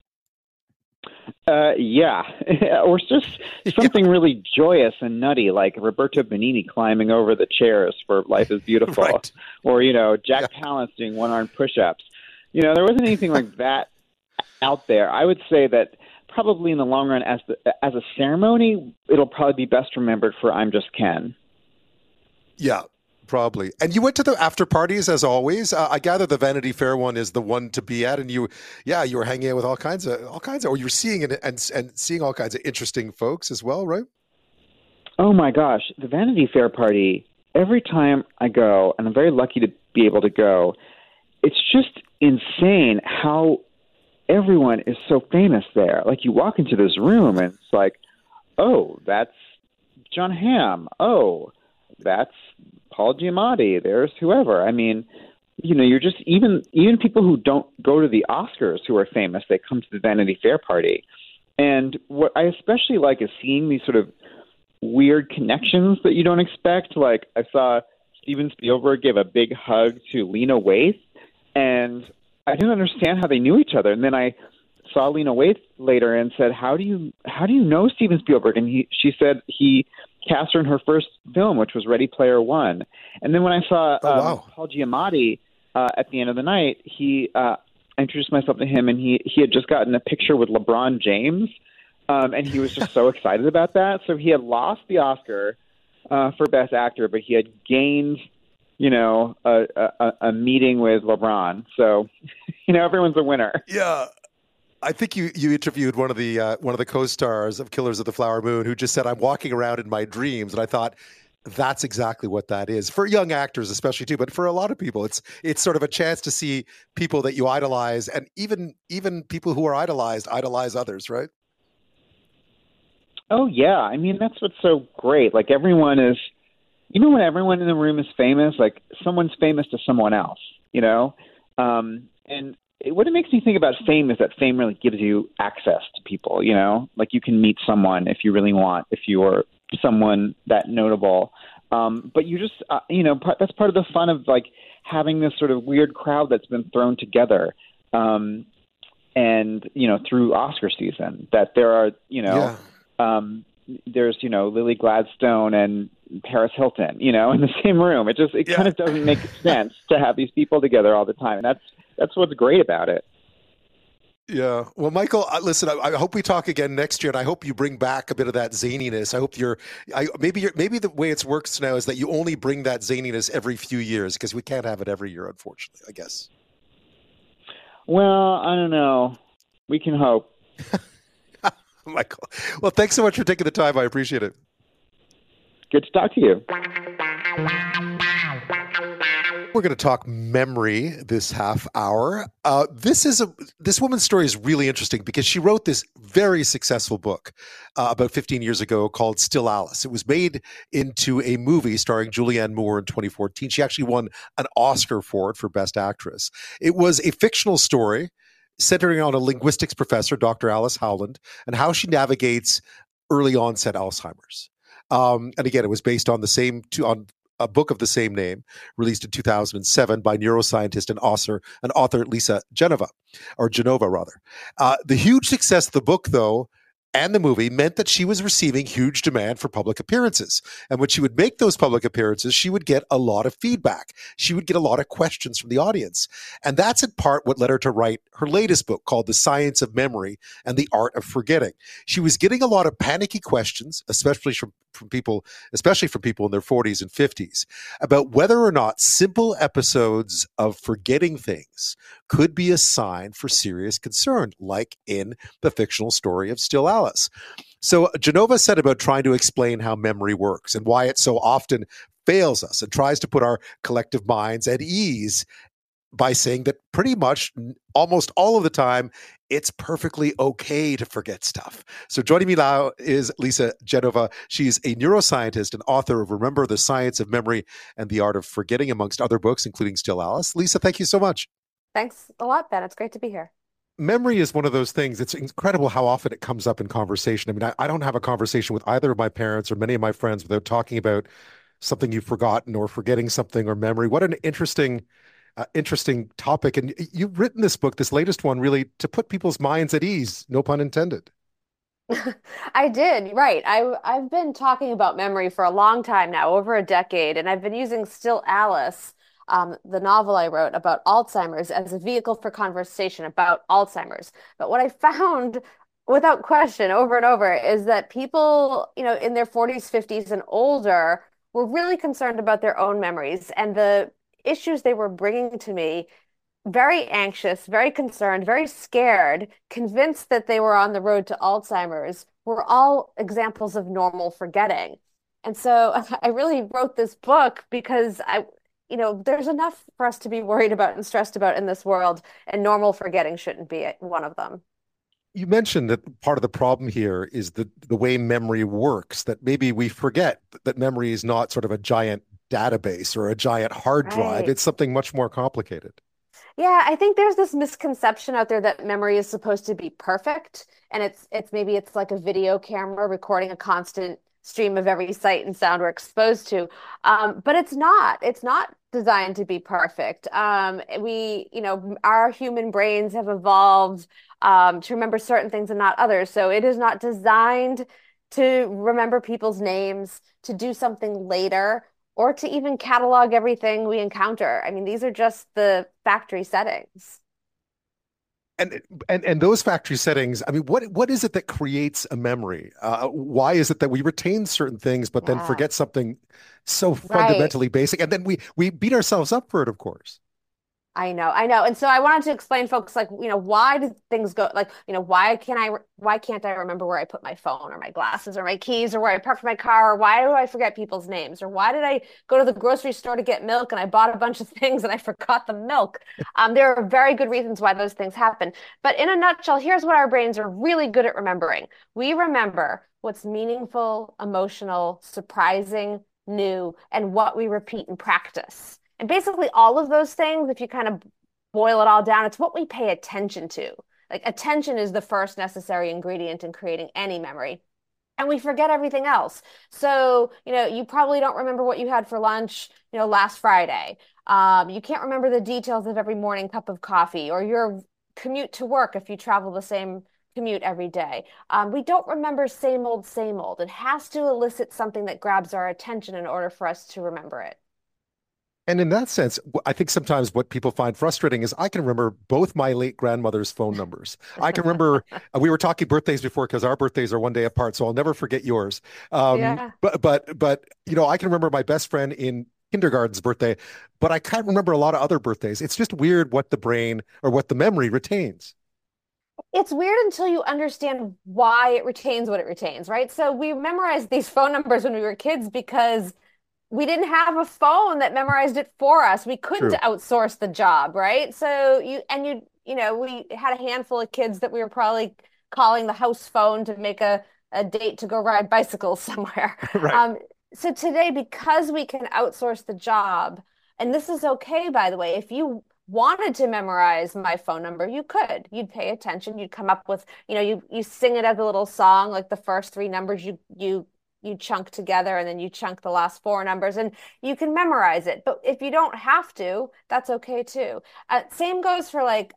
Yeah, or just something really joyous and nutty, like Roberto Benigni climbing over the chairs for Life is Beautiful, right. Or Jack Palance doing one-arm push-ups. There wasn't anything like that out there. I would say that probably in the long run, as a ceremony, it'll probably be best remembered for I'm Just Ken. Yeah, probably. And you went to the after parties as always. I gather the Vanity Fair one is the one to be at, and you were hanging out with all kinds of, or you were seeing it and seeing all kinds of interesting folks as well, right? Oh my gosh, the Vanity Fair party. Every time I go, and I'm very lucky to be able to go, it's just insane how everyone is so famous there. Like you walk into this room and it's like, oh, that's Jon Hamm. Oh, that's Paul Giamatti. There's whoever. I mean, you're just even people who don't go to the Oscars who are famous, they come to the Vanity Fair party. And what I especially like is seeing these sort of weird connections that you don't expect. Like I saw Steven Spielberg give a big hug to Lena Waithe, and I didn't understand how they knew each other. And then I saw Lena Waithe later and said, how do you know Steven Spielberg? And she said he cast her in her first film, which was Ready Player One. And then when I saw Paul Giamatti at the end of the night, I introduced myself to him, and he had just gotten a picture with LeBron James, and he was just so excited about that. So he had lost the Oscar for Best Actor, but he had gained a meeting with LeBron. So, everyone's a winner. Yeah. I think you interviewed one of the co-stars of Killers of the Flower Moon who just said, "I'm walking around in my dreams," and I thought that's exactly what that is for young actors, especially too. But for a lot of people, it's sort of a chance to see people that you idolize, and even people who are idolized idolize others, right? Oh yeah, I mean that's what's so great. Like everyone is, when everyone in the room is famous, like someone's famous to someone else, and what it makes me think about fame is that fame really gives you access to people, like you can meet someone if you really want, if you're someone that notable. But you just, that's part of the fun of like having this sort of weird crowd that's been thrown together. And, through Oscar season, that there are, there's, Lily Gladstone and Paris Hilton, in the same room. It kind of doesn't make sense to have these people together all the time. And that's what's great about it. Yeah. Well, Michael, listen, I hope we talk again next year, and I hope you bring back a bit of that zaniness. I hope maybe the way it works now is that you only bring that zaniness every few years, because we can't have it every year, unfortunately, I guess. Well, I don't know. We can hope. Michael, well, thanks so much for taking the time. I appreciate it. Good to talk to you. We're going to talk memory this half hour. This woman's story is really interesting because she wrote this very successful book about 15 years ago called Still Alice. It was made into a movie starring Julianne Moore in 2014. She actually won an Oscar for it for Best Actress. It was a fictional story centering on a linguistics professor, Dr. Alice Howland, and how she navigates early onset Alzheimer's. And again, it was based on on a book of the same name, released in 2007 by neuroscientist and author Lisa Genova. The huge success of the book, though, and the movie meant that she was receiving huge demand for public appearances. And when she would make those public appearances, she would get a lot of feedback. She would get a lot of questions from the audience. And that's in part what led her to write her latest book called The Science of Memory and the Art of Forgetting. She was getting a lot of panicky questions, especially from people in their 40s and 50s, about whether or not simple episodes of forgetting things could be a sign for serious concern, like in the fictional story of Still Alice. So Genova set about trying to explain how memory works and why it so often fails us, and tries to put our collective minds at ease by saying that pretty much almost all of the time, it's perfectly okay to forget stuff. So joining me now is Lisa Genova. She's a neuroscientist and author of Remember the Science of Memory and the Art of Forgetting, amongst other books, including Still Alice. Lisa, thank you so much. Thanks a lot, Ben. It's great to be here. Memory is one of those things. It's incredible how often it comes up in conversation. I mean, I don't have a conversation with either of my parents or many of my friends without talking about something you've forgotten or forgetting something or memory. What an interesting topic. And you've written this book, this latest one, really to put people's minds at ease, no pun intended. I did, right. I've been talking about memory for a long time now, over a decade, and I've been using Still Alice, the novel I wrote about Alzheimer's, as a vehicle for conversation about Alzheimer's. But what I found, without question, over and over, is that people, in their 40s, 50s, and older were really concerned about their own memories and the issues they were bringing to me. Very anxious, very concerned, very scared, convinced that they were on the road to Alzheimer's, were all examples of normal forgetting. And so I really wrote this book because there's enough for us to be worried about and stressed about in this world, and normal forgetting shouldn't be one of them. You mentioned that part of the problem here is the way memory works, that maybe we forget that memory is not sort of a giant database or a giant hard drive. Right. It's something much more complicated. Yeah, I think there's this misconception out there that memory is supposed to be perfect, and it's like a video camera recording a constant stream of every sight and sound we're exposed to. But it's not. It's not designed to be perfect. Our human brains have evolved to remember certain things and not others. So it is not designed to remember people's names, to do something later, or to even catalog everything we encounter. I mean, these are just the factory settings. And those factory settings, I mean, what is it that creates a memory? Why is it that we retain certain things, but then forget something so fundamentally basic? And then we beat ourselves up for it, of course. I know, I know. And so I wanted to explain folks like, why do things go like, why can't I remember where I put my phone or my glasses or my keys or where I parked my car? Or why do I forget people's names? Or why did I go to the grocery store to get milk and I bought a bunch of things and I forgot the milk? There are very good reasons why those things happen. But in a nutshell, here's what our brains are really good at remembering. We remember what's meaningful, emotional, surprising, new, and what we repeat in practice. And basically all of those things, if you kind of boil it all down, it's what we pay attention to. Like attention is the first necessary ingredient in creating any memory. And we forget everything else. So, you probably don't remember what you had for lunch, last Friday. You can't remember the details of every morning cup of coffee or your commute to work if you travel the same commute every day. We don't remember same old, same old. It has to elicit something that grabs our attention in order for us to remember it. And in that sense, I think sometimes what people find frustrating is I can remember both my late grandmother's phone numbers. I can remember we were talking birthdays before because our birthdays are one day apart, so I'll never forget yours. Yeah. But I can remember my best friend in kindergarten's birthday, but I can't remember a lot of other birthdays. It's just weird what the brain or what the memory retains. It's weird until you understand why it retains what it retains, right? So we memorized these phone numbers when we were kids because we didn't have a phone that memorized it for us. We couldn't outsource the job, right? So we had a handful of kids that we were probably calling the house phone to make a date to go ride bicycles somewhere. Right. So today, because we can outsource the job, and this is okay, by the way, if you wanted to memorize my phone number, you could. You'd pay attention. You'd come up with, you sing it as a little song, like the first three numbers you chunk together and then you chunk the last four numbers and you can memorize it. But if you don't have to, that's okay too. Same goes for like,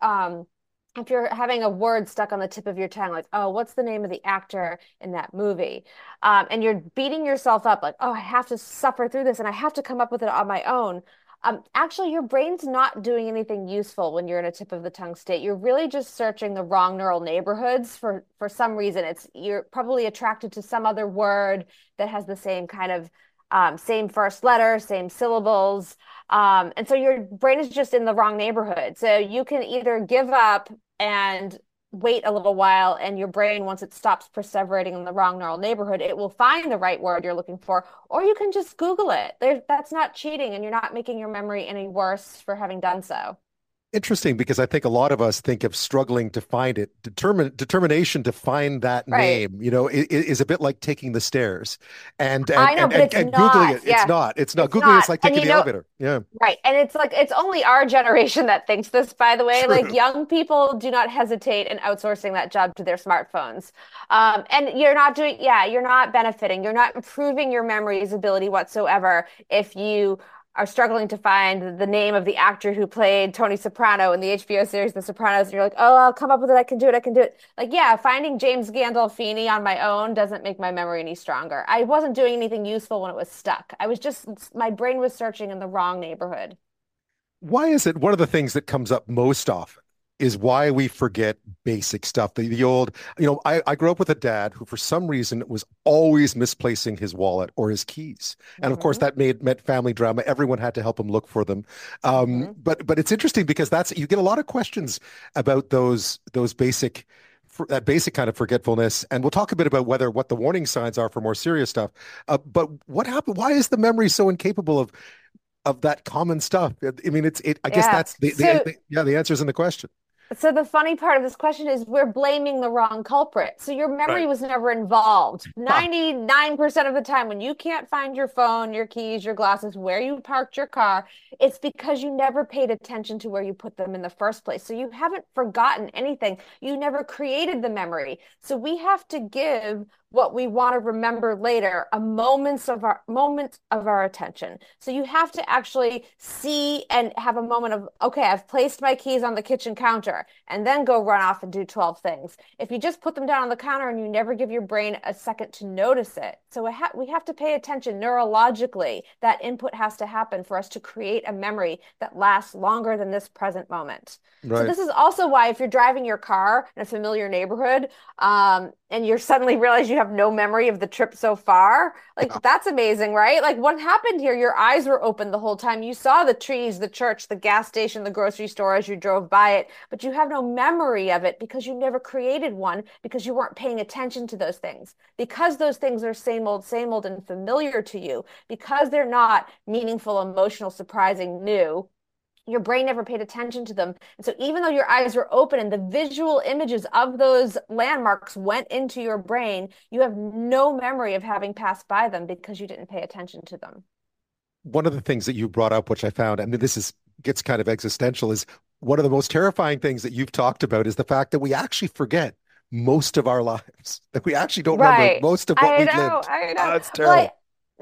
if you're having a word stuck on the tip of your tongue, like, oh, what's the name of the actor in that movie? And you're beating yourself up like, oh, I have to suffer through this and I have to come up with it on my own. Actually, your brain's not doing anything useful when you're in a tip of the tongue state. You're really just searching the wrong neural neighborhoods for some reason. You're probably attracted to some other word that has the same kind of same first letter, same syllables. And so your brain is just in the wrong neighborhood. So you can either give up and wait a little while, and your brain, once it stops perseverating in the wrong neural neighborhood, it will find the right word you're looking for, or you can just Google it. That's not cheating, and you're not making your memory any worse for having done so. Interesting, because I think a lot of us think of struggling to find it. Determination to find that name, is a bit like taking the stairs and Googling it. Yeah. It's not. Googling is like taking the elevator. Yeah. Right. And it's like, it's only our generation that thinks this, by the way. True. Like young people do not hesitate in outsourcing that job to their smartphones. And you're not benefiting. You're not improving your memory's ability whatsoever if you are struggling to find the name of the actor who played Tony Soprano in the HBO series The Sopranos, and you're like, oh, I'll come up with it. I can do it. Like, yeah, finding James Gandolfini on my own doesn't make my memory any stronger. I wasn't doing anything useful when it was stuck. My brain was searching in the wrong neighborhood. Why is it one of the things that comes up most often is why we forget basic stuff? The old, I grew up with a dad who, for some reason, was always misplacing his wallet or his keys. And of course, that meant family drama. Everyone had to help him look for them. But it's interesting because you get a lot of questions about those basic that basic kind of forgetfulness. And we'll talk a bit about what the warning signs are for more serious stuff. But what happened? Why is the memory so incapable of that common stuff? I mean, I guess that's the answer's in the question. So the funny part of this question is we're blaming the wrong culprit. So your memory was never involved. 99% of the time when you can't find your phone, your keys, your glasses, where you parked your car, it's because you never paid attention to where you put them in the first place. So you haven't forgotten anything. You never created the memory. So we have to give what we want to remember later a moment of our attention. So you have to actually see and have a moment of, okay, I've placed my keys on the kitchen counter, and then go run off and do 12 things. If you just put them down on the counter and you never give your brain a second to notice it. So we have to pay attention neurologically. That input has to happen for us to create a memory that lasts longer than this present moment. Right. So this is also why if you're driving your car in a familiar neighborhood, and you suddenly realize you have no memory of the trip so far. Like, that's amazing, right? Like, what happened here? Your eyes were open the whole time. You saw the trees, the church, the gas station, the grocery store as you drove by it, but you have no memory of it because you never created one because you weren't paying attention to those things. Because those things are same old, and familiar to you, because they're not meaningful, emotional, surprising, new, your brain never paid attention to them. And so even though your eyes were open and the visual images of those landmarks went into your brain, you have no memory of having passed by them because you didn't pay attention to them. One of the things that you brought up, which I found, and gets kind of existential, is one of the most terrifying things that you've talked about is the fact that we actually forget most of our lives, that we actually don't remember most of what we've lived. I know. That's terrible.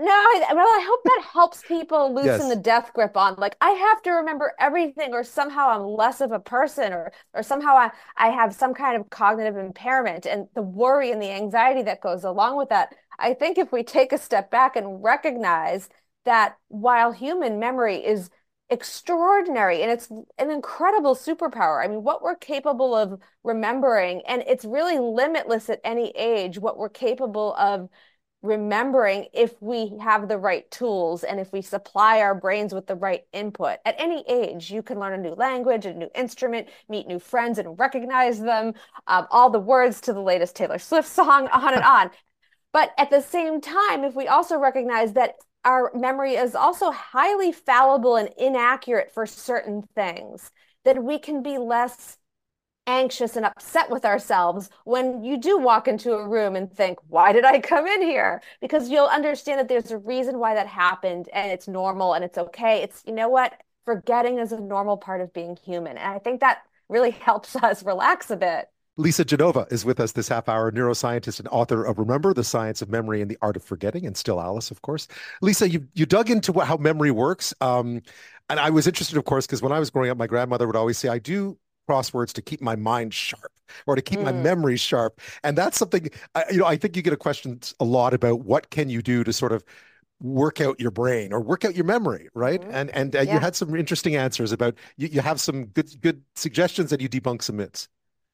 I hope that helps people loosen Yes. the death grip on, like, I have to remember everything, or somehow I'm less of a person, or somehow I have some kind of cognitive impairment, and the worry and the anxiety that goes along with that. I think if we take a step back and recognize that while human memory is extraordinary and it's an incredible superpower, I mean, what we're capable of remembering, and it's really limitless at any age, what we're capable of remembering if we have the right tools and if we supply our brains with the right input. At any age, you can learn a new language, a new instrument, meet new friends and recognize them, all the words to the latest Taylor Swift song, on and on. But at the same time, if we also recognize that our memory is also highly fallible and inaccurate for certain things, then we can be less anxious and upset with ourselves when you do walk into a room and think, why did I come in here? Because you'll understand that there's a reason why that happened, and it's normal and it's okay. It's, you know what? Forgetting is a normal part of being human. And I think that really helps us relax a bit. Lisa Genova is with us this half hour, neuroscientist and author of Remember, the Science of Memory and the Art of Forgetting, and still Alice, of course. Lisa, you dug into how memory works. And I was interested, of course, because when I was growing up, my grandmother would always say, I do crosswords to keep my mind sharp or to keep my memory sharp. And that's something, I think you get a question a lot about what can you do to sort of work out your brain or work out your memory, right? And you had some interesting answers about, you have some good suggestions and you debunk some myths.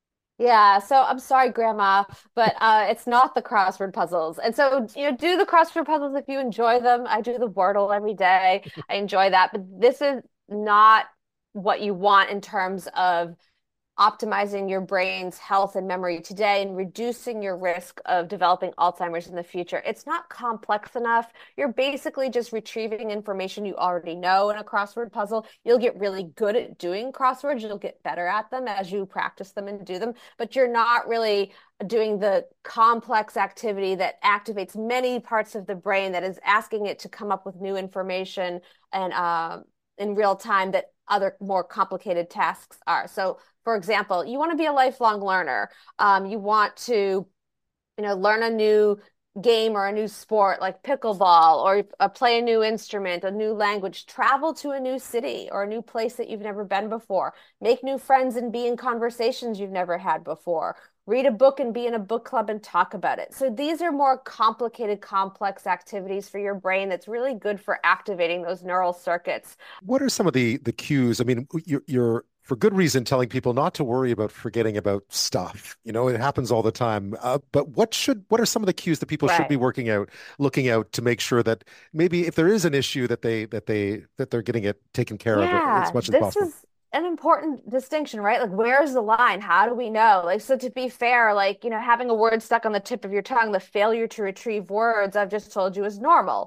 Yeah, so I'm sorry, Grandma, but it's not the crossword puzzles. And so, do the crossword puzzles if you enjoy them. I do the Wordle every day. I enjoy that, but this is not what you want in terms of optimizing your brain's health and memory today and reducing your risk of developing Alzheimer's in the future. It's not complex enough. You're basically just retrieving information you already know in a crossword puzzle. You'll get really good at doing crosswords. You'll get better at them as you practice them and do them, but you're not really doing the complex activity that activates many parts of the brain, that is asking it to come up with new information and in real time that other more complicated tasks are. So, for example, you want to be a lifelong learner. You want to, learn a new game or a new sport like pickleball, or play a new instrument, a new language, travel to a new city or a new place that you've never been before, make new friends and be in conversations you've never had before, read a book and be in a book club and talk about it. So these are more complicated, complex activities for your brain that's really good for activating those neural circuits. What are some of the cues? I mean, you're for good reason telling people not to worry about forgetting about stuff. It happens all the time. But what are some of the cues that people should be looking out to make sure that maybe if there is an issue that they're getting it taken care of as much as possible? This is an important distinction, right? Like, where's the line? How do we know? Like, so to be fair, like, having a word stuck on the tip of your tongue, the failure to retrieve words I've just told you is normal.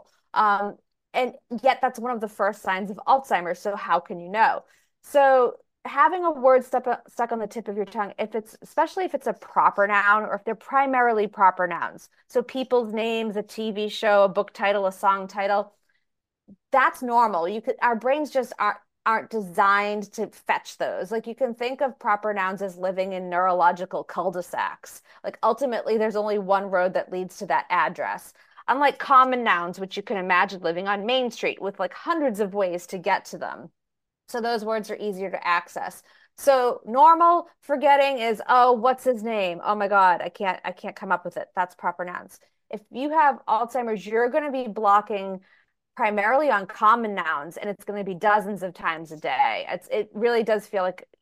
And yet that's one of the first signs of Alzheimer's. So how can you know? So having a word stuck on the tip of your tongue, especially if it's a proper noun, or if they're primarily proper nouns. So people's names, a TV show, a book title, a song title, that's normal. Our brains just aren't designed to fetch those. Like, you can think of proper nouns as living in neurological cul-de-sacs. Like, ultimately, there's only one road that leads to that address. Unlike common nouns, which you can imagine living on Main Street with like hundreds of ways to get to them. So those words are easier to access. So normal forgetting is, oh, what's his name? Oh my God, I can't come up with it. That's proper nouns. If you have Alzheimer's, you're going to be blocking primarily on common nouns, and it's going to be dozens of times a day. It really does feel like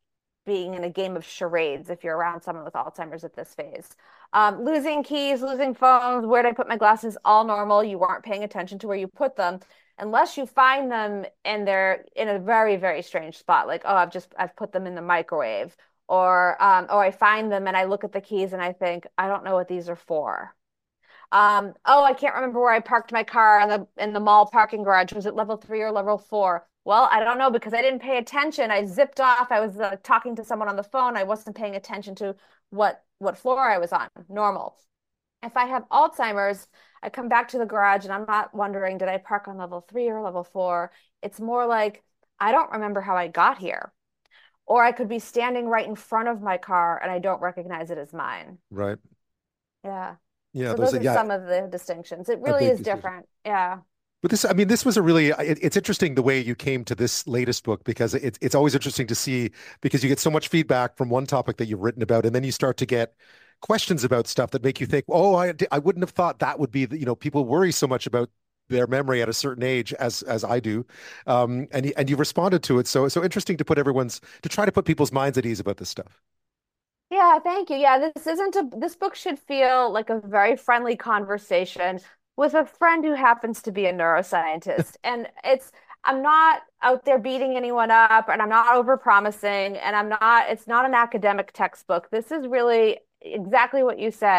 being in a game of charades if you're around someone with Alzheimer's at this phase. Losing keys, losing phones, where did I put my glasses? All normal. You weren't paying attention to where you put them, unless you find them and they're in a very, very strange spot. Like, oh, I've put them in the microwave, or I find them and I look at the keys and I think, I don't know what these are for. Oh, I can't remember where I parked my car in the mall parking garage. Was it level 3 or level 4? Well, I don't know because I didn't pay attention. I zipped off. I was talking to someone on the phone. I wasn't paying attention to what floor I was on. Normal. If I have Alzheimer's, I come back to the garage and I'm not wondering, did I park on level 3 or level 4? It's more like, I don't remember how I got here. Or I could be standing right in front of my car and I don't recognize it as mine. Right. Yeah. Yeah. So those are some of the distinctions. It really is different. Yeah. But this was a really, it's interesting the way you came to this latest book, because it's always interesting to see, because you get so much feedback from one topic that you've written about, and then you start to get questions about stuff that make you think, oh, I wouldn't have thought that would be, people worry so much about their memory at a certain age as I do. And you responded to it. So interesting to try to put people's minds at ease about this stuff. Yeah, thank you. Yeah, this book should feel like a very friendly conversation with a friend who happens to be a neuroscientist. And I'm not out there beating anyone up, and I'm not overpromising, and it's not an academic textbook. This is really exactly what you said.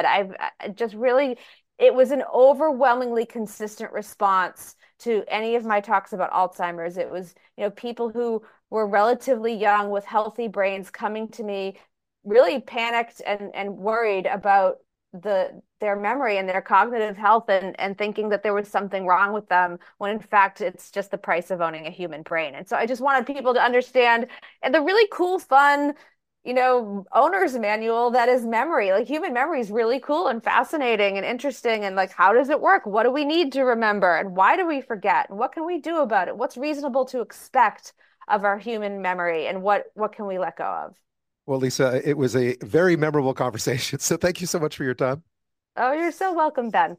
It was an overwhelmingly consistent response to any of my talks about Alzheimer's. It was, people who were relatively young with healthy brains coming to me really panicked and worried about their memory and their cognitive health, and thinking that there was something wrong with them, when in fact it's just the price of owning a human brain. And so I just wanted people to understand, and the really cool, fun, owner's manual that is memory. Like, human memory is really cool and fascinating and interesting, and like, how does it work? What do we need to remember, and why do we forget, and what can we do about it? What's reasonable to expect of our human memory, and what can we let go of? Well, Lisa, it was a very memorable conversation. So thank you so much for your time. Oh, you're so welcome, Ben.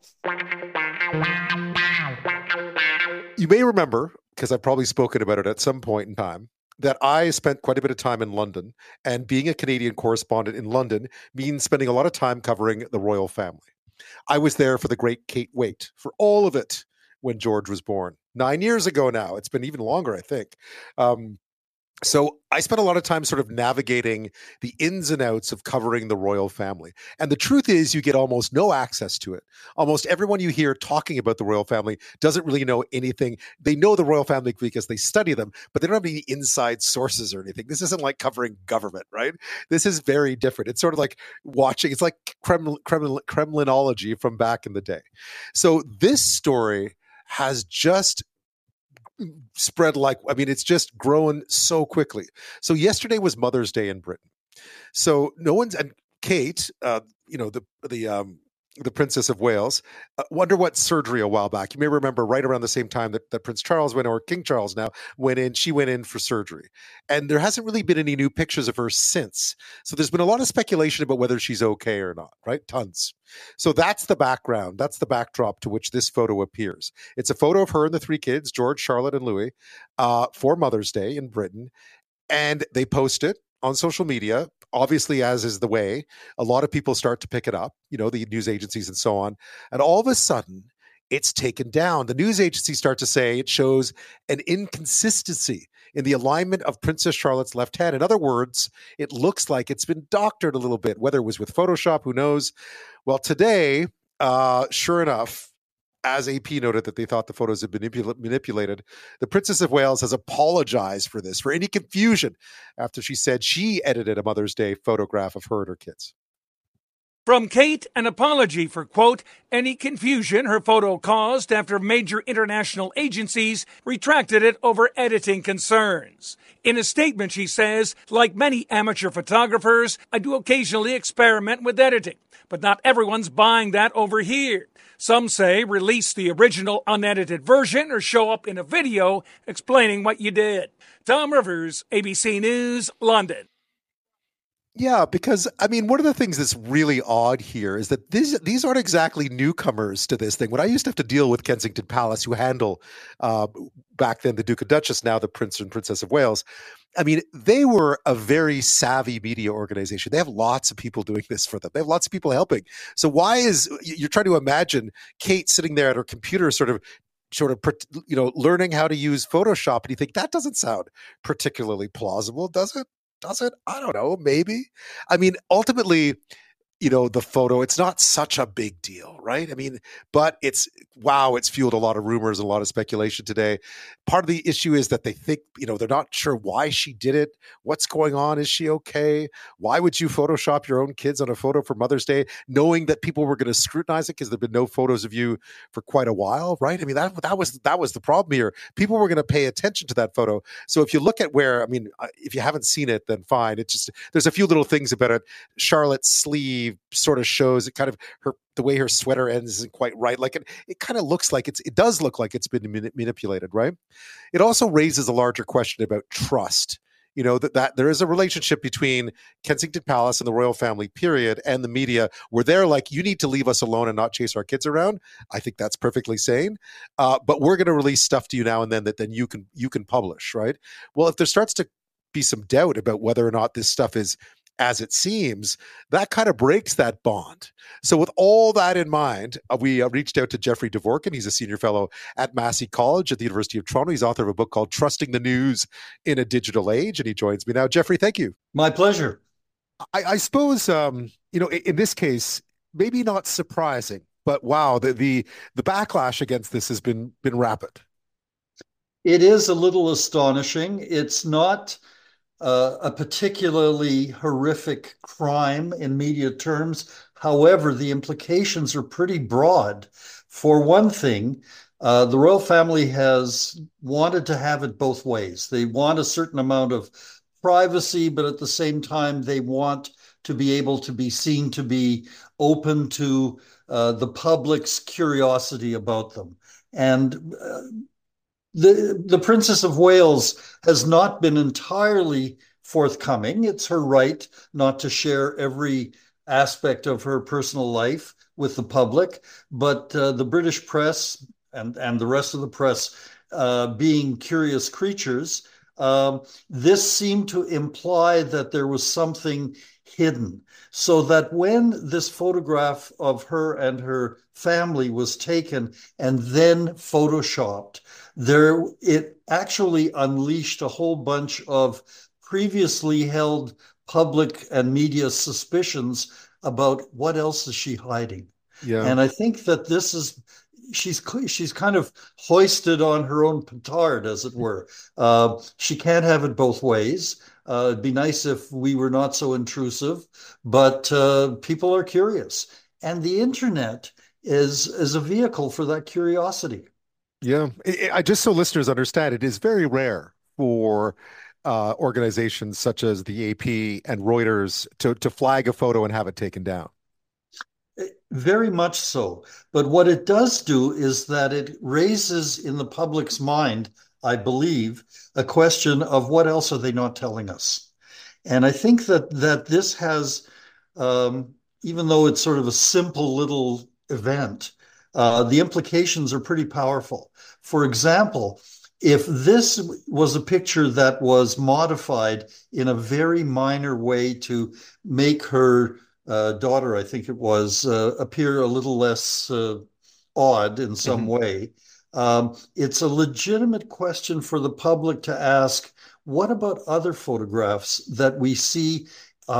You may remember, because I've probably spoken about it at some point in time, that I spent quite a bit of time in London. And being a Canadian correspondent in London means spending a lot of time covering the royal family. I was there for the great Kate Waite, for all of it, when George was born. 9 years ago now. It's been even longer, I think. So I spent a lot of time sort of navigating the ins and outs of covering the royal family. And the truth is, you get almost no access to it. Almost everyone you hear talking about the royal family doesn't really know anything. They know the royal family because they study them, but they don't have any inside sources or anything. This isn't like covering government, right? This is very different. It's sort of like it's like Kremlinology from back in the day. So this story has just spread it's just grown so quickly. So yesterday was Mother's Day in Britain. So and Kate, the Princess of Wales, underwent surgery a while back. You may remember right around the same time that Prince Charles or King Charles now went in, she went in for surgery. And there hasn't really been any new pictures of her since. So there's been a lot of speculation about whether she's okay or not, right? Tons. So that's the background. That's the backdrop to which this photo appears. It's a photo of her and the three kids, George, Charlotte, and Louis, for Mother's Day in Britain. And they post it on social media. Obviously, as is the way, a lot of people start to pick it up, the news agencies and so on. And all of a sudden, it's taken down. The news agencies start to say it shows an inconsistency in the alignment of Princess Charlotte's left hand. In other words, it looks like it's been doctored a little bit, whether it was with Photoshop, who knows? Well, today, sure enough, as AP noted that they thought the photos had been manipulated, the Princess of Wales has apologized for this, for any confusion, after she said she edited a Mother's Day photograph of her and her kids. From Kate, an apology for, quote, any confusion her photo caused after major international agencies retracted it over editing concerns. In a statement, she says, like many amateur photographers, I do occasionally experiment with editing, but not everyone's buying that over here. Some say release the original unedited version or show up in a video explaining what you did. Tom Rivers, ABC News, London. Yeah, because I mean, one of the things that's really odd here is that these aren't exactly newcomers to this thing. When I used to have to deal with Kensington Palace, who handle uh, back then the Duke and Duchess, now the Prince and Princess of Wales. I mean, they were a very savvy media organization. They have lots of people doing this for them. They have lots of people helping. So why is you're trying to imagine Kate sitting there at her computer, learning how to use Photoshop, and you think that doesn't sound particularly plausible, does it? Does it? I don't know. Maybe. I mean, ultimately, the photo, it's not such a big deal, right? I mean, but it's fueled a lot of rumors and a lot of speculation today. Part of the issue is that they think, they're not sure why she did it. What's going on? Is she okay? Why would you Photoshop your own kids on a photo for Mother's Day, knowing that people were going to scrutinize it because there've been no photos of you for quite a while, right? I mean, that was the problem here. People were going to pay attention to that photo. So if you look at if you haven't seen it, then fine. It's just, there's a few little things about it. Charlotte's sleeve sort of shows it, kind of the way her sweater ends isn't quite right. Like it kind of looks like it does look like it's been manipulated, right? It also raises a larger question about trust. That there is a relationship between Kensington Palace and the royal family period and the media, where they're like, you need to leave us alone and not chase our kids around. I think that's perfectly sane. But we're going to release stuff to you now and then that then you can publish, right? Well, if there starts to be some doubt about whether or not this stuff is as it seems, that kind of breaks that bond. So with all that in mind, we reached out to Jeffrey Dvorkin. He's a senior fellow at Massey College at the University of Toronto. He's author of a book called Trusting the News in a Digital Age, and he joins me now. Jeffrey, thank you. My pleasure. I suppose, in this case, maybe not surprising, but wow, the backlash against this has been rapid. It is a little astonishing. It's not a particularly horrific crime in media terms. However, the implications are pretty broad. For one thing, the royal family has wanted to have it both ways. They want a certain amount of privacy, but at the same time, they want to be able to be seen to be open to the public's curiosity about them. And the Princess of Wales has not been entirely forthcoming. It's her right not to share every aspect of her personal life with the public, but the British press and the rest of the press, being curious creatures, this seemed to imply that there was something hidden. So that when this photograph of her and her family was taken and then photoshopped, it actually unleashed a whole bunch of previously held public and media suspicions about what else is she hiding. Yeah. And I think that she's kind of hoisted on her own petard, as it were. She can't have it both ways. It'd be nice if we were not so intrusive, but people are curious. And the internet is a vehicle for that curiosity. Yeah. Just so listeners understand, it is very rare for organizations such as the AP and Reuters to flag a photo and have it taken down. Very much so. But what it does do is that it raises in the public's mind, I believe, a question of what else are they not telling us? And I think that this has, even though it's sort of a simple little event, the implications are pretty powerful. For example, if this was a picture that was modified in a very minor way to make her daughter, I think it was, appear a little less odd in some way, it's a legitimate question for the public to ask, what about other photographs that we see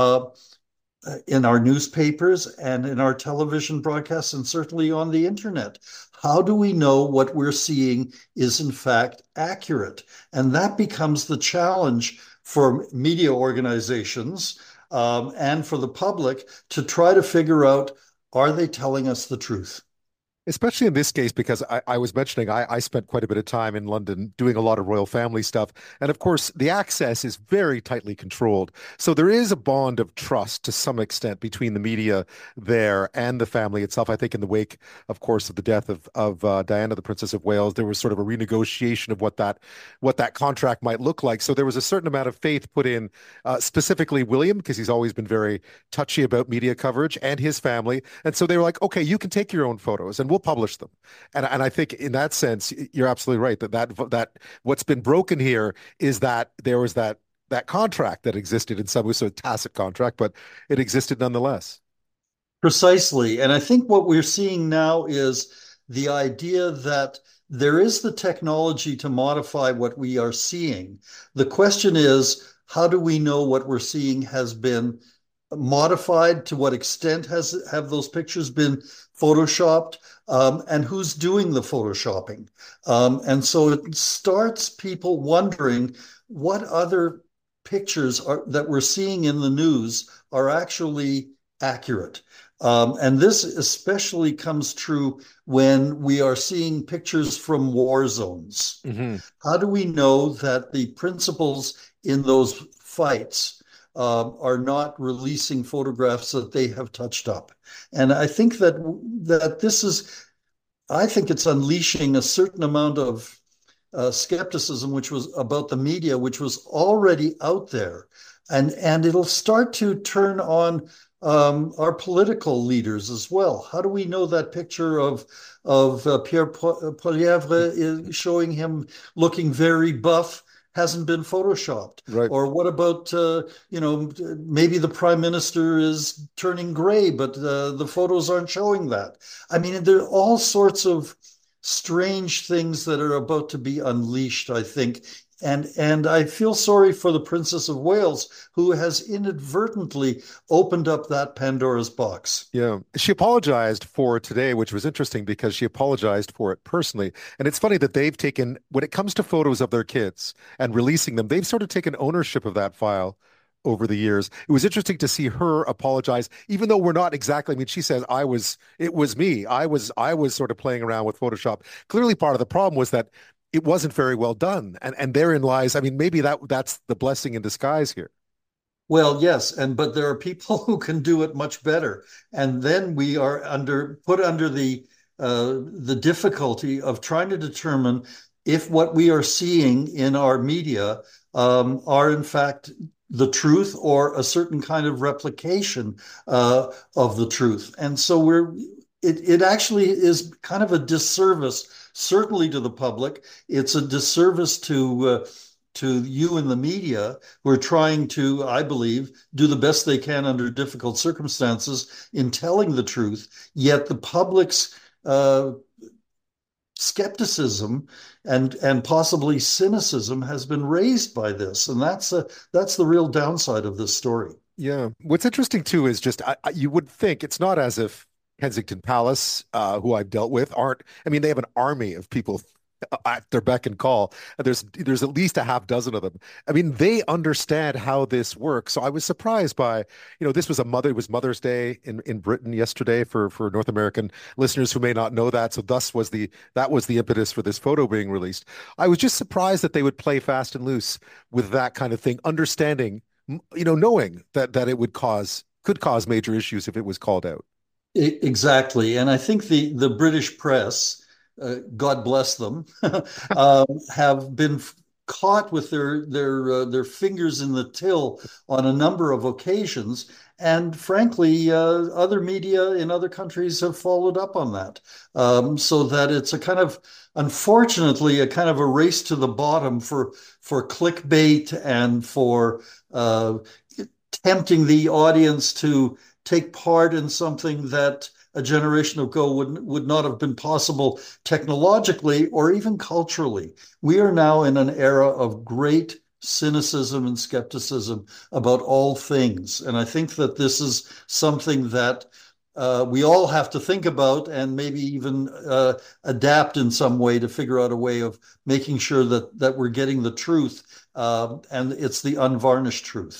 in our newspapers and in our television broadcasts and certainly on the internet? How do we know what we're seeing is in fact accurate? And that becomes the challenge for media organizations and for the public to try to figure out, are they telling us the truth? Especially in this case, because I was mentioning I spent quite a bit of time in London doing a lot of royal family stuff. And of course, the access is very tightly controlled. So there is a bond of trust to some extent between the media there and the family itself. I think in the wake, of course, of the death of Diana, the Princess of Wales, there was sort of a renegotiation of what that contract might look like. So there was a certain amount of faith put in, specifically William, because he's always been very touchy about media coverage, and his family. And so they were like, okay, you can take your own photos and we'll publish them. And I think in that sense, you're absolutely right that what's been broken here is that there was that contract that existed in some way, so a tacit contract, but it existed nonetheless. Precisely. And I think what we're seeing now is the idea that there is the technology to modify what we are seeing. The question is, how do we know what we're seeing has been modified? To what extent have those pictures been photoshopped? And who's doing the photoshopping? And so it starts people wondering what other pictures that we're seeing in the news are actually accurate. And this especially comes true when we are seeing pictures from war zones. Mm-hmm. How do we know that the principals in those fights are not releasing photographs that they have touched up? And I think that this is, I think it's unleashing a certain amount of skepticism, which was about the media, which was already out there. And it'll start to turn on our political leaders as well. How do we know that picture of Pierre Poilievre is showing him looking very buff hasn't been photoshopped? Right. Or what about, maybe the prime minister is turning gray, but the photos aren't showing that. I mean, there are all sorts of strange things that are about to be unleashed, I think. And I feel sorry for the Princess of Wales, who has inadvertently opened up that Pandora's box. Yeah. She apologized for it today, which was interesting because she apologized for it personally. And it's funny that they've taken, when it comes to photos of their kids and releasing them, they've sort of taken ownership of that file over the years. It was interesting to see her apologize, even though we're not exactly, I mean, she says, it was me. I was sort of playing around with Photoshop. Clearly part of the problem was that it wasn't very well done. And therein lies, I mean, maybe that's the blessing in disguise here. Well, yes, but there are people who can do it much better. And then we are put under the difficulty of trying to determine if what we are seeing in our media are in fact the truth or a certain kind of replication of the truth. And so it actually is kind of a disservice, certainly to the public. It's a disservice to you in the media, who are trying to, I believe, do the best they can under difficult circumstances in telling the truth. Yet the public's skepticism and possibly cynicism has been raised by this, and that's the real downside of this story. Yeah, what's interesting too is just you would think it's not as if Kensington Palace, who I've dealt with, they have an army of people at their beck and call. There's at least a half dozen of them. I mean, they understand how this works. So I was surprised by, this was it was Mother's Day in Britain yesterday for North American listeners who may not know that. So that was the impetus for this photo being released. I was just surprised that they would play fast and loose with that kind of thing, understanding, knowing that it could cause major issues if it was called out. Exactly. And I think the British press, God bless them, have been caught with their fingers in the till on a number of occasions. And frankly, other media in other countries have followed up on that. So that it's unfortunately, a kind of a race to the bottom for clickbait and for tempting the audience to take part in something that a generation ago would not have been possible technologically or even culturally. We are now in an era of great cynicism and skepticism about all things. And I think that this is something that we all have to think about and maybe even adapt in some way to figure out a way of making sure that we're getting the truth, and it's the unvarnished truth.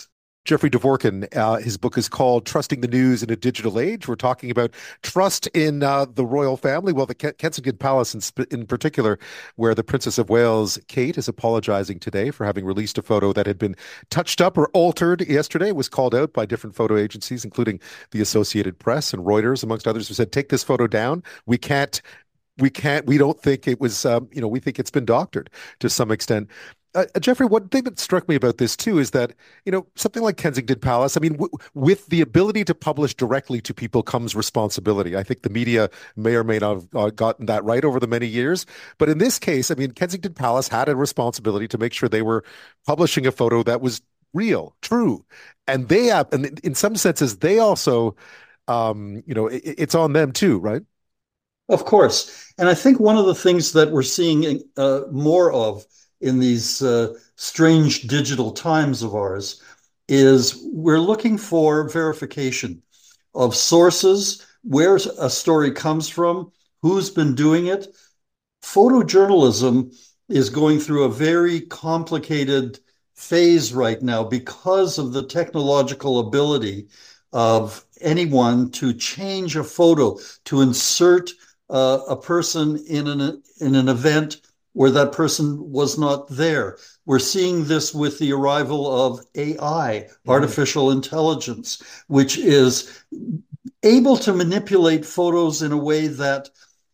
Jeffrey Dvorkin. His book is called Trusting the News in a Digital Age. We're talking about trust in the royal family. Well, the Kensington Palace in particular, where the Princess of Wales, Kate, is apologizing today for having released a photo that had been touched up or altered yesterday. It was called out by different photo agencies, including the Associated Press and Reuters, amongst others, who said, take this photo down. We don't think it was, we think it's been doctored to some extent. Jeffrey, one thing that struck me about this too is that, something like Kensington Palace, I mean, with the ability to publish directly to people comes responsibility. I think the media may or may not have gotten that right over the many years. But in this case, I mean, Kensington Palace had a responsibility to make sure they were publishing a photo that was real, true. And and in some senses, they also, it's on them too, right? Of course. And I think one of the things that we're seeing more of in these strange digital times of ours is we're looking for verification of sources, where a story comes from, who's been doing it. Photojournalism is going through a very complicated phase right now because of the technological ability of anyone to change a photo, to insert a person in an event where that person was not there. We're seeing this with the arrival of AI, artificial intelligence, which is able to manipulate photos in a way that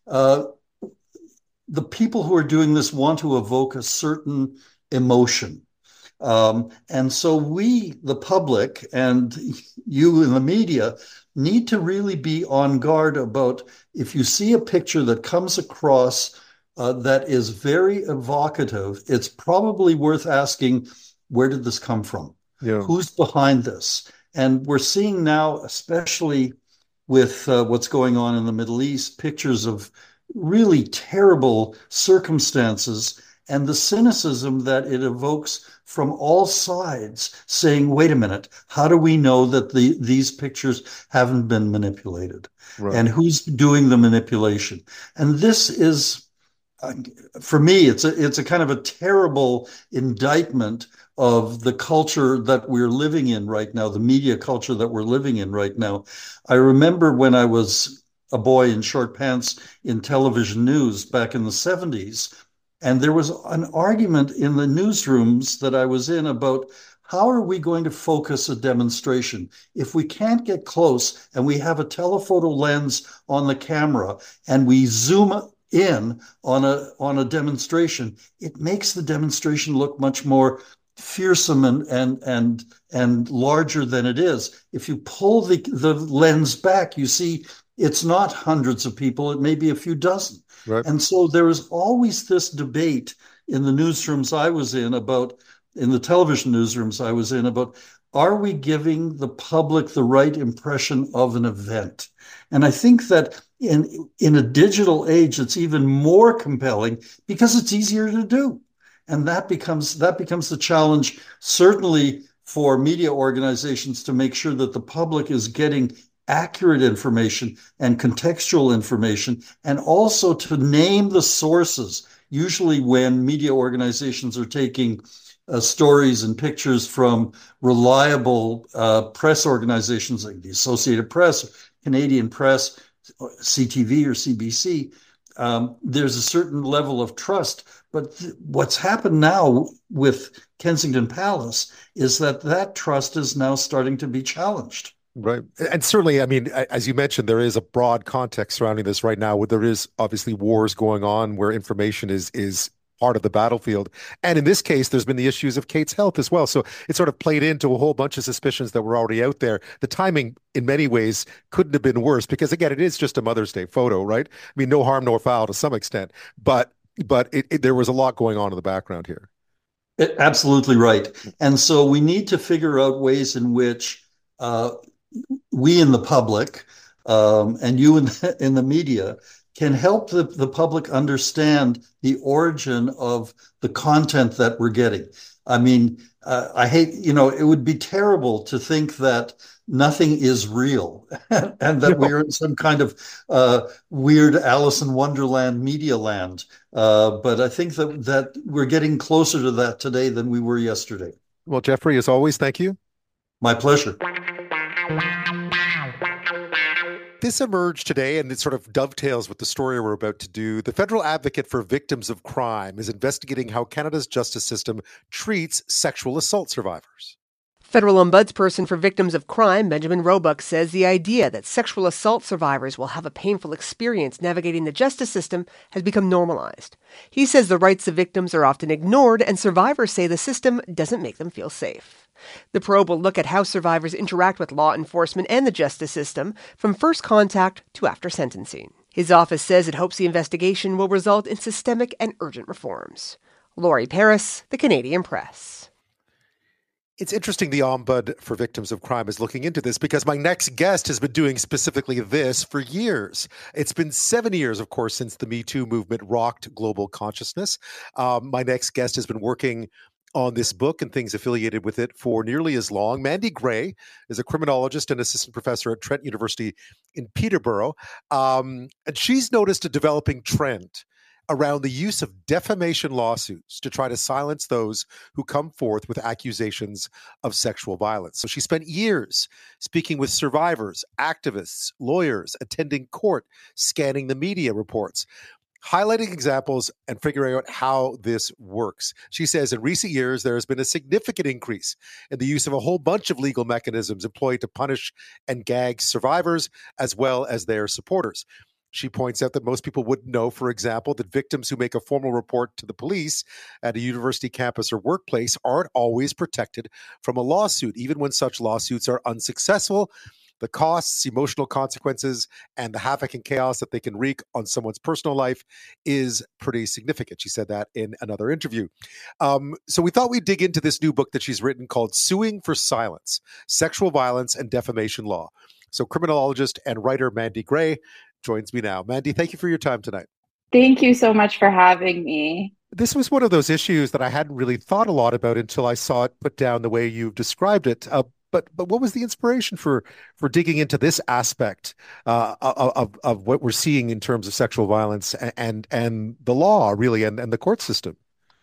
the people who are doing this want to evoke a certain emotion. And so we, the public, and you in the media, need to really be on guard about if you see a picture that comes across that is very evocative, it's probably worth asking, where did this come from? Yeah. Who's behind this? And we're seeing now, especially with what's going on in the Middle East, pictures of really terrible circumstances and the cynicism that it evokes from all sides, saying, wait a minute, how do we know that these pictures haven't been manipulated? Right. And who's doing the manipulation? And this is, for me, it's a kind of a terrible indictment of the culture that we're living in right now, the media culture that we're living in right now. I remember when I was a boy in short pants in television news back in the 70s, and there was an argument in the newsrooms that I was in about how are we going to focus a demonstration if we can't get close and we have a telephoto lens on the camera and we zoom in on a demonstration. It makes the demonstration look much more fearsome and larger than it is. If you pull the lens back, you see it's not hundreds of people, it may be a few dozen. Right. And so there was always this debate in the newsrooms I was in the television newsrooms I was in about, are we giving the public the right impression of an event? And I think that in a digital age, it's even more compelling because it's easier to do. And that becomes the challenge, certainly for media organizations, to make sure that the public is getting accurate information and contextual information, and also to name the sources. Usually when media organizations are taking stories and pictures from reliable press organizations like the Associated Press, Canadian Press, CTV or CBC, there's a certain level of trust. But what's happened now with Kensington Palace is that trust is now starting to be challenged. Right. And certainly, I mean, as you mentioned, there is a broad context surrounding this right now, where there is obviously wars going on, where information is part of the battlefield. And in this case, there's been the issues of Kate's health as well. So it sort of played into a whole bunch of suspicions that were already out there. The timing, in many ways, couldn't have been worse because, again, it is just a Mother's Day photo, right? I mean, no harm, no foul to some extent. But there was a lot going on in the background here. Absolutely right. And so we need to figure out ways in which we in the public and you in the media can help the public understand the origin of the content that we're getting. I mean, I hate, it would be terrible to think that nothing is real and that we're in some kind of weird Alice in Wonderland media land. But I think that we're getting closer to that today than we were yesterday. Well, Jeffrey, as always, thank you. My pleasure. This emerged today, and it sort of dovetails with the story we're about to do. The Federal Advocate for Victims of Crime is investigating how Canada's justice system treats sexual assault survivors. Federal Ombudsperson for Victims of Crime, Benjamin Roebuck, says the idea that sexual assault survivors will have a painful experience navigating the justice system has become normalized. He says the rights of victims are often ignored, and survivors say the system doesn't make them feel safe. The probe will look at how survivors interact with law enforcement and the justice system from first contact to after sentencing. His office says it hopes the investigation will result in systemic and urgent reforms. Laurie Paris, The Canadian Press. It's interesting the Ombud for Victims of Crime is looking into this because my next guest has been doing specifically this for years. It's been 7 years, of course, since the Me Too movement rocked global consciousness. My next guest has been working on this book and things affiliated with it for nearly as long. Mandy Gray is a criminologist and assistant professor at Trent University in Peterborough. And she's noticed a developing trend around the use of defamation lawsuits to try to silence those who come forth with accusations of sexual violence. So she spent years speaking with survivors, activists, lawyers, attending court, scanning the media reports, highlighting examples and figuring out how this works. She says in recent years, there has been a significant increase in the use of a whole bunch of legal mechanisms employed to punish and gag survivors as well as their supporters. She points out that most people wouldn't know, for example, that victims who make a formal report to the police at a university campus or workplace aren't always protected from a lawsuit, even when such lawsuits are unsuccessful. The costs, emotional consequences, and the havoc and chaos that they can wreak on someone's personal life is pretty significant. She said that in another interview. So we thought we'd dig into this new book that she's written called Suing for Silence, Sexual Violence and Defamation Law. So criminologist and writer Mandy Gray joins me now. Mandy, thank you for your time tonight. Thank you so much for having me. This was one of those issues that I hadn't really thought a lot about until I saw it put down the way you've described it. But what was the inspiration for digging into this aspect of what we're seeing in terms of sexual violence and the law, really, and the court system?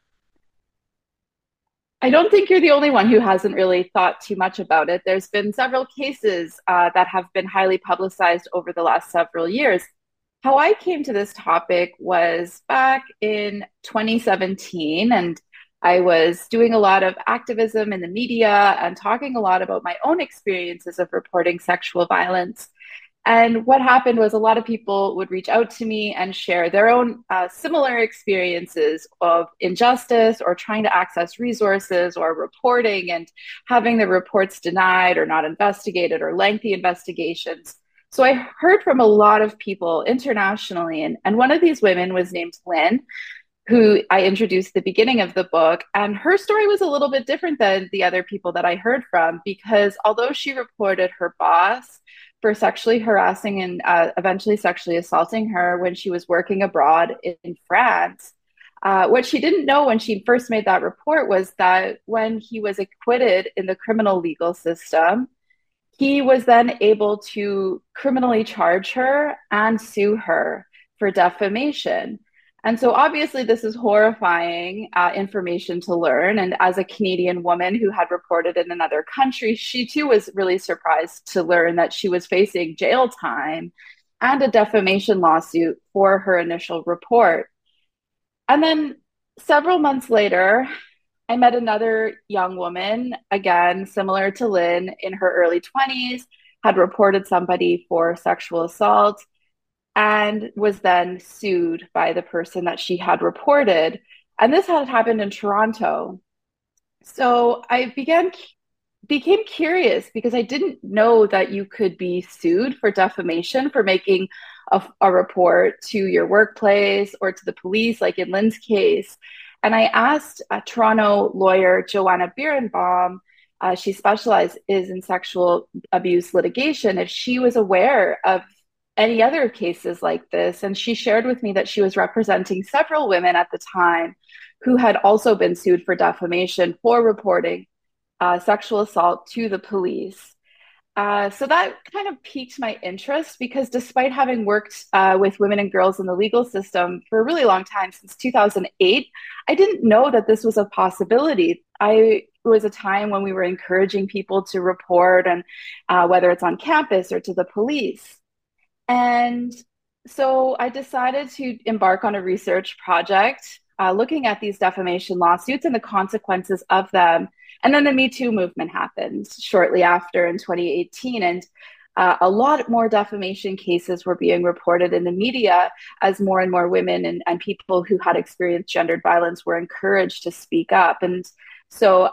I don't think you're the only one who hasn't really thought too much about it. There's been several cases that have been highly publicized over the last several years. How I came to this topic was back in 2017, and I was doing a lot of activism in the media and talking a lot about my own experiences of reporting sexual violence. And what happened was a lot of people would reach out to me and share their own similar experiences of injustice or trying to access resources or reporting and having the reports denied or not investigated or lengthy investigations. So I heard from a lot of people internationally. And one of these women was named Lynn, who I introduced at the beginning of the book. And her story was a little bit different than the other people that I heard from, because although she reported her boss for sexually harassing and eventually sexually assaulting her when she was working abroad in France, what she didn't know when she first made that report was that when he was acquitted in the criminal legal system, he was then able to criminally charge her and sue her for defamation. And so obviously this is horrifying information to learn. And as a Canadian woman who had reported in another country, she too was really surprised to learn that she was facing jail time and a defamation lawsuit for her initial report. And then several months later, I met another young woman, again, similar to Lynn, in her early 20s, had reported somebody for sexual assault, and was then sued by the person that she had reported. And this had happened in Toronto. So I became curious because I didn't know that you could be sued for defamation for making a report to your workplace or to the police, like in Lynn's case. And I asked a Toronto lawyer, Joanna Birnbaum, she specializes in sexual abuse litigation, if she was aware of any other cases like this. And she shared with me that she was representing several women at the time who had also been sued for defamation for reporting sexual assault to the police. So that kind of piqued my interest, because despite having worked with women and girls in the legal system for a really long time, since 2008, I didn't know that this was a possibility. I was a time when we were encouraging people to report, and whether it's on campus or to the police. And so I decided to embark on a research project looking at these defamation lawsuits and the consequences of them. And then the Me Too movement happened shortly after in 2018. And a lot more defamation cases were being reported in the media as more and more women and people who had experienced gendered violence were encouraged to speak up. And so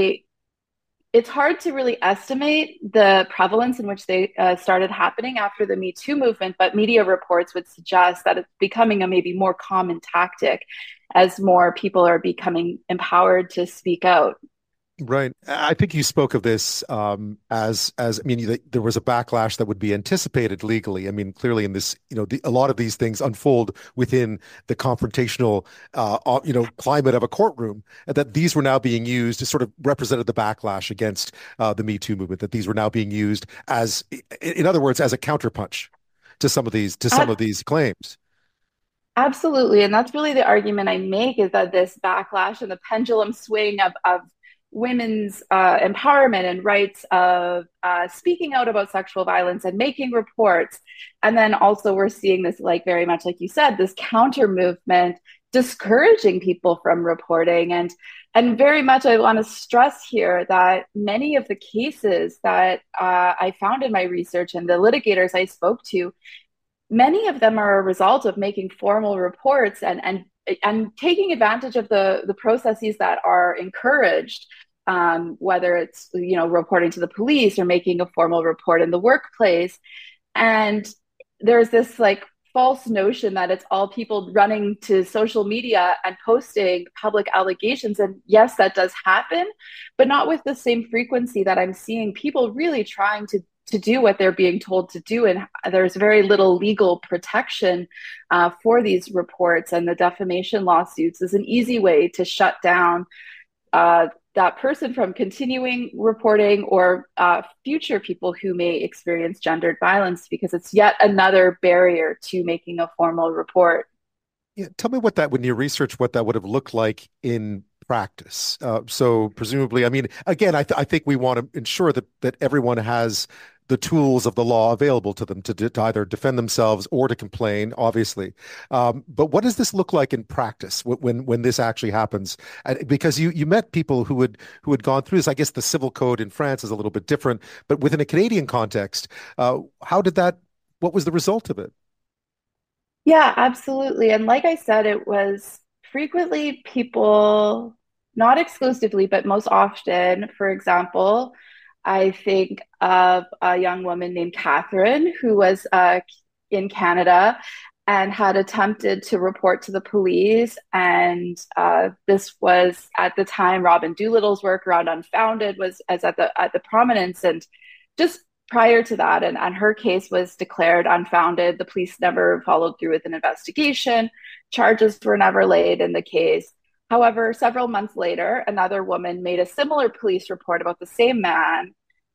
it's hard to really estimate the prevalence in which they started happening after the Me Too movement, but media reports would suggest that it's becoming a maybe more common tactic as more people are becoming empowered to speak out. Right. I think you spoke of this as I mean, there was a backlash that would be anticipated legally. I mean, clearly in this, a lot of these things unfold within the confrontational, climate of a courtroom, and that these were now being used to sort of represented the backlash against the Me Too movement, that these were now being used as, in other words, as a counterpunch to some of these claims. Absolutely. And that's really the argument I make, is that this backlash and the pendulum swing of women's empowerment and rights of speaking out about sexual violence and making reports. And then also we're seeing this, like very much like you said, this counter movement discouraging people from reporting. And very much I want to stress here that many of the cases that I found in my research and the litigators I spoke to, many of them are a result of making formal reports and taking advantage of the processes that are encouraged, whether it's reporting to the police or making a formal report in the workplace. And there's this false notion that it's all people running to social media and posting public allegations. And yes, that does happen, but not with the same frequency that I'm seeing people really trying to do what they're being told to do. And there's very little legal protection for these reports, and the defamation lawsuits is an easy way to shut down that person from continuing reporting, or future people who may experience gendered violence, because it's yet another barrier to making a formal report. Yeah, tell me when you research what that would have looked like in practice. So presumably, I mean, again, I think we want to ensure that everyone has the tools of the law available to them to either defend themselves or to complain, obviously. But what does this look like in practice when this actually happens? Because you met people who had gone through this. I guess the civil code in France is a little bit different, but within a Canadian context, what was the result of it? Yeah, absolutely. And like I said, it was frequently people, not exclusively, but most often, for example, I think of a young woman named Catherine who was in Canada and had attempted to report to the police. And this was at the time Robin Doolittle's work around Unfounded was at the prominence. And just prior to that, and her case was declared unfounded. The police never followed through with an investigation. Charges were never laid in the case. However, several months later, another woman made a similar police report about the same man,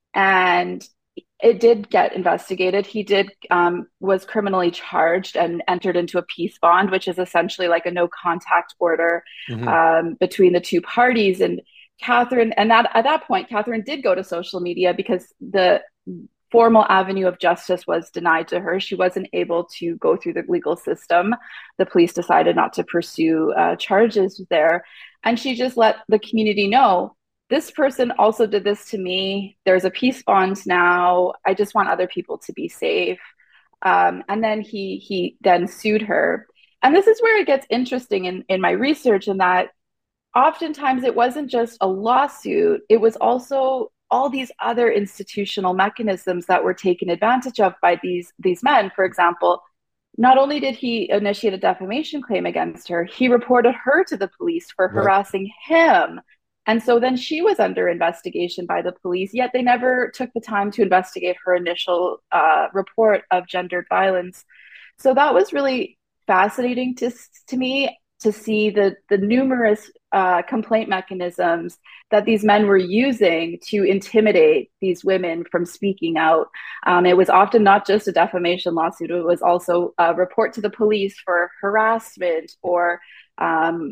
and it did get investigated. He was criminally charged and entered into a peace bond, which is essentially like a no contact order between the two parties. And Catherine, at that point, Catherine did go to social media because the formal avenue of justice was denied to her. She wasn't able to go through the legal system. The police decided not to pursue charges there. And she just let the community know, this person also did this to me. There's a peace bond now. I just want other people to be safe. And then he then sued her. And this is where it gets interesting in my research, in that oftentimes it wasn't just a lawsuit. It was also all these other institutional mechanisms that were taken advantage of by these men. For example, not only did he initiate a defamation claim against her, he reported her to the police for harassing him. And so then she was under investigation by the police, yet they never took the time to investigate her initial report of gendered violence. So that was really fascinating to me, to see the numerous complaint mechanisms that these men were using to intimidate these women from speaking out. It was often not just a defamation lawsuit, it was also a report to the police for harassment or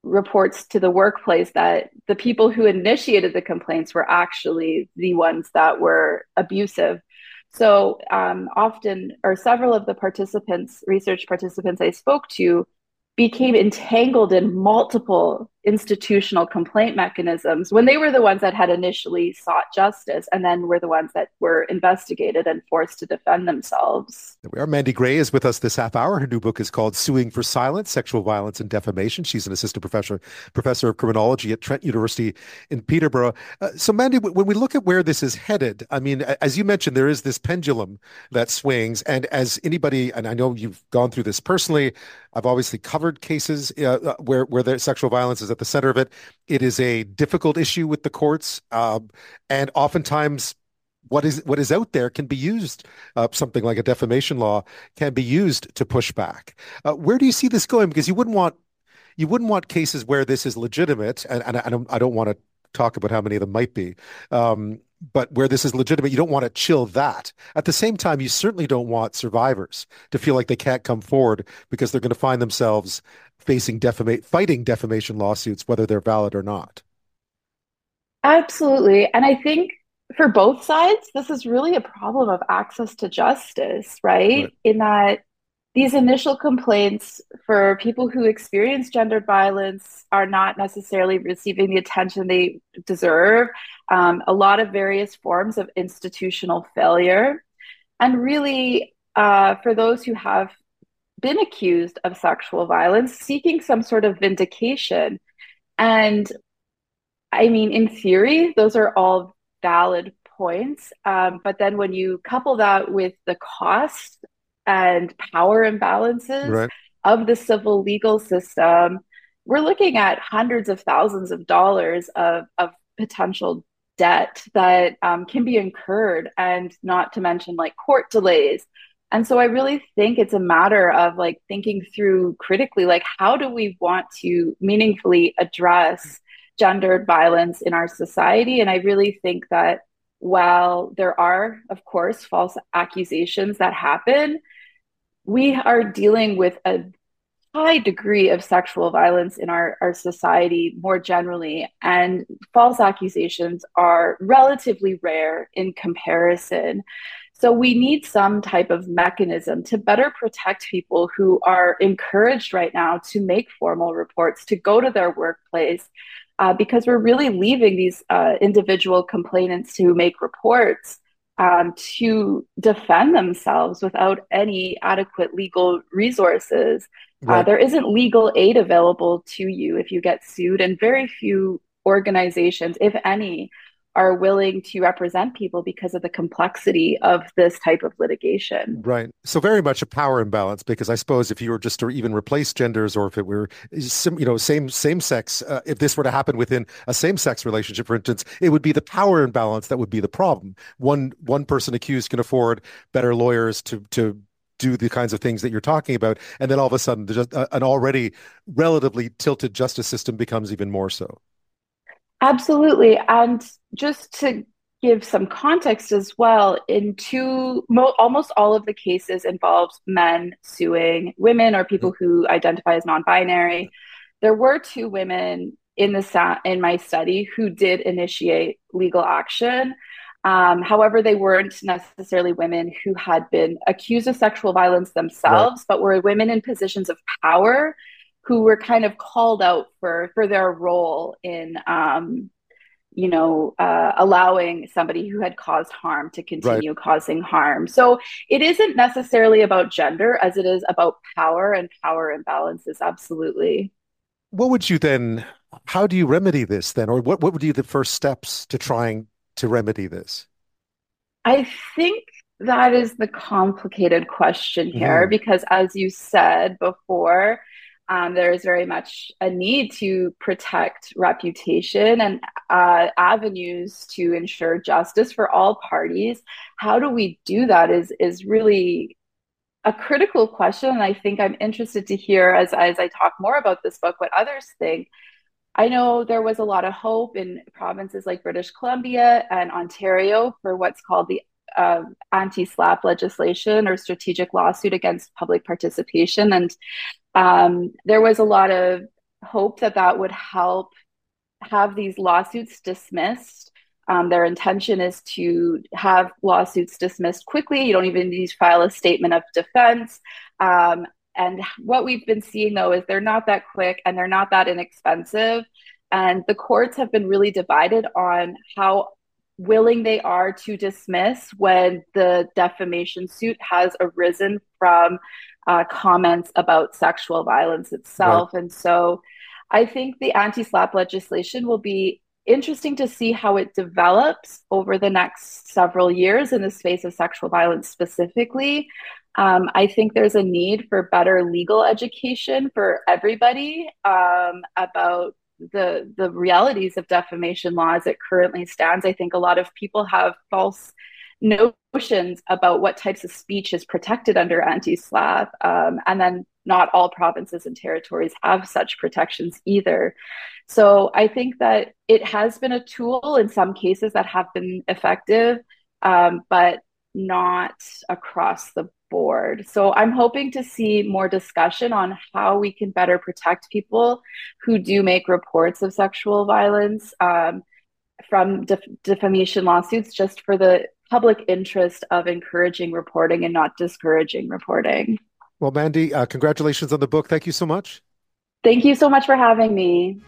reports to the workplace that the people who initiated the complaints were actually the ones that were abusive. So often, or several of the research participants I spoke to, became entangled in multiple institutional complaint mechanisms when they were the ones that had initially sought justice, and then were the ones that were investigated and forced to defend themselves. There we are. Mandy Gray is with us this half hour. Her new book is called Suing for Silence, Sexual Violence and Defamation. She's an assistant professor of criminology at Trent University in Peterborough. So Mandy, when we look at where this is headed, I mean, as you mentioned, there is this pendulum that swings. And as anybody, and I know you've gone through this personally, I've obviously covered cases where the sexual violence is at the center of it. It is a difficult issue with the courts, and oftentimes what is out there can be used. Something like a defamation law can be used to push back. Where do you see this going? Because you wouldn't want cases where this is legitimate, and I don't want to talk about how many of them might be. But where this is legitimate, you don't want to chill that. At the same time, you certainly don't want survivors to feel like they can't come forward because they're going to find themselves fighting defamation lawsuits, whether they're valid or not. Absolutely. And I think for both sides, this is really a problem of access to justice, right? In that these initial complaints for people who experience gendered violence are not necessarily receiving the attention they deserve. A lot of various forms of institutional failure. And really, for those who have been accused of sexual violence, seeking some sort of vindication. And I mean, in theory, those are all valid points. But then when you couple that with the cost and power imbalances of the civil legal system, we're looking at hundreds of thousands of dollars of potential debt that can be incurred, and not to mention like court delays. And so I really think it's a matter of like thinking through critically, like how do we want to meaningfully address gendered violence in our society? And I really think that while there are, of course, false accusations that happen, we are dealing with a high degree of sexual violence in our society more generally, and false accusations are relatively rare in comparison. So we need some type of mechanism to better protect people who are encouraged right now to make formal reports, to go to their workplace, because we're really leaving these individual complainants who make reports to defend themselves without any adequate legal resources. There isn't legal aid available to you if you get sued, and very few organizations, if any, are willing to represent people because of the complexity of this type of litigation. Right. So very much a power imbalance, because I suppose if you were just to even replace genders, or if it were, same sex, if this were to happen within a same sex relationship, for instance, it would be the power imbalance that would be the problem. One person accused can afford better lawyers to do the kinds of things that you're talking about, and then all of a sudden, an already relatively tilted justice system becomes even more so. Absolutely. And just to give some context as well, almost all of the cases involved men suing women or people who identify as non-binary. There were 2 women in my study who did initiate legal action. However, they weren't necessarily women who had been accused of sexual violence themselves, but were women in positions of power who were kind of called out for their role in, allowing somebody who had caused harm to continue causing harm. So it isn't necessarily about gender as it is about power and power imbalances. Absolutely. What would you then, how do you remedy this then? Or what would be the first steps to trying to remedy this? I think that is the complicated question here, because as you said before, there is very much a need to protect reputation and avenues to ensure justice for all parties. How do we do that is really a critical question. And I think I'm interested to hear, as I talk more about this book, what others think. I know there was a lot of hope in provinces like British Columbia and Ontario for what's called the anti-SLAPP legislation, or strategic lawsuit against public participation. And there was a lot of hope that would help have these lawsuits dismissed. Their intention is to have lawsuits dismissed quickly. You don't even need to file a statement of defense. And what we've been seeing, though, is they're not that quick and they're not that inexpensive. And the courts have been really divided on how willing they are to dismiss when the defamation suit has arisen from comments about sexual violence itself. Right. And so I think the anti-SLAPP legislation will be interesting to see how it develops over the next several years in the space of sexual violence specifically. I think there's a need for better legal education for everybody about the realities of defamation law as it currently stands. I think a lot of people have false notions about what types of speech is protected under anti-SLAPP, and then not all provinces and territories have such protections either. So I think that it has been a tool in some cases that have been effective, but not across the board. So I'm hoping to see more discussion on how we can better protect people who do make reports of sexual violence from defamation lawsuits, just for the public interest of encouraging reporting and not discouraging reporting. Well, Mandy, congratulations on the book. Thank you so much. Thank you so much for having me.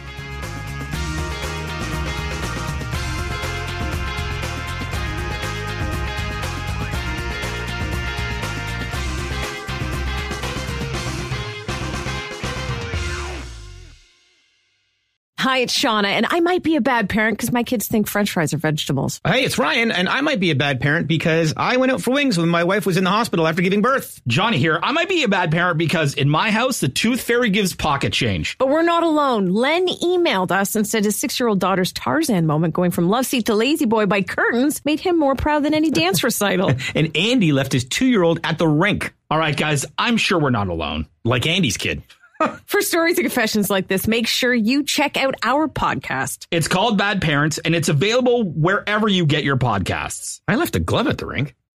Hi, it's Shauna, and I might be a bad parent because my kids think French fries are vegetables. Hey, it's Ryan, and I might be a bad parent because I went out for wings when my wife was in the hospital after giving birth. Johnny here. I might be a bad parent because in my house, the tooth fairy gives pocket change. But we're not alone. Len emailed us and said his 6-year-old daughter's Tarzan moment going from love seat to lazy boy by curtains made him more proud than any dance recital. And Andy left his 2-year-old at the rink. All right, guys, I'm sure we're not alone. Like Andy's kid. For stories and confessions like this, make sure you check out our podcast. It's called Bad Parents, and it's available wherever you get your podcasts. I left a glove at the rink.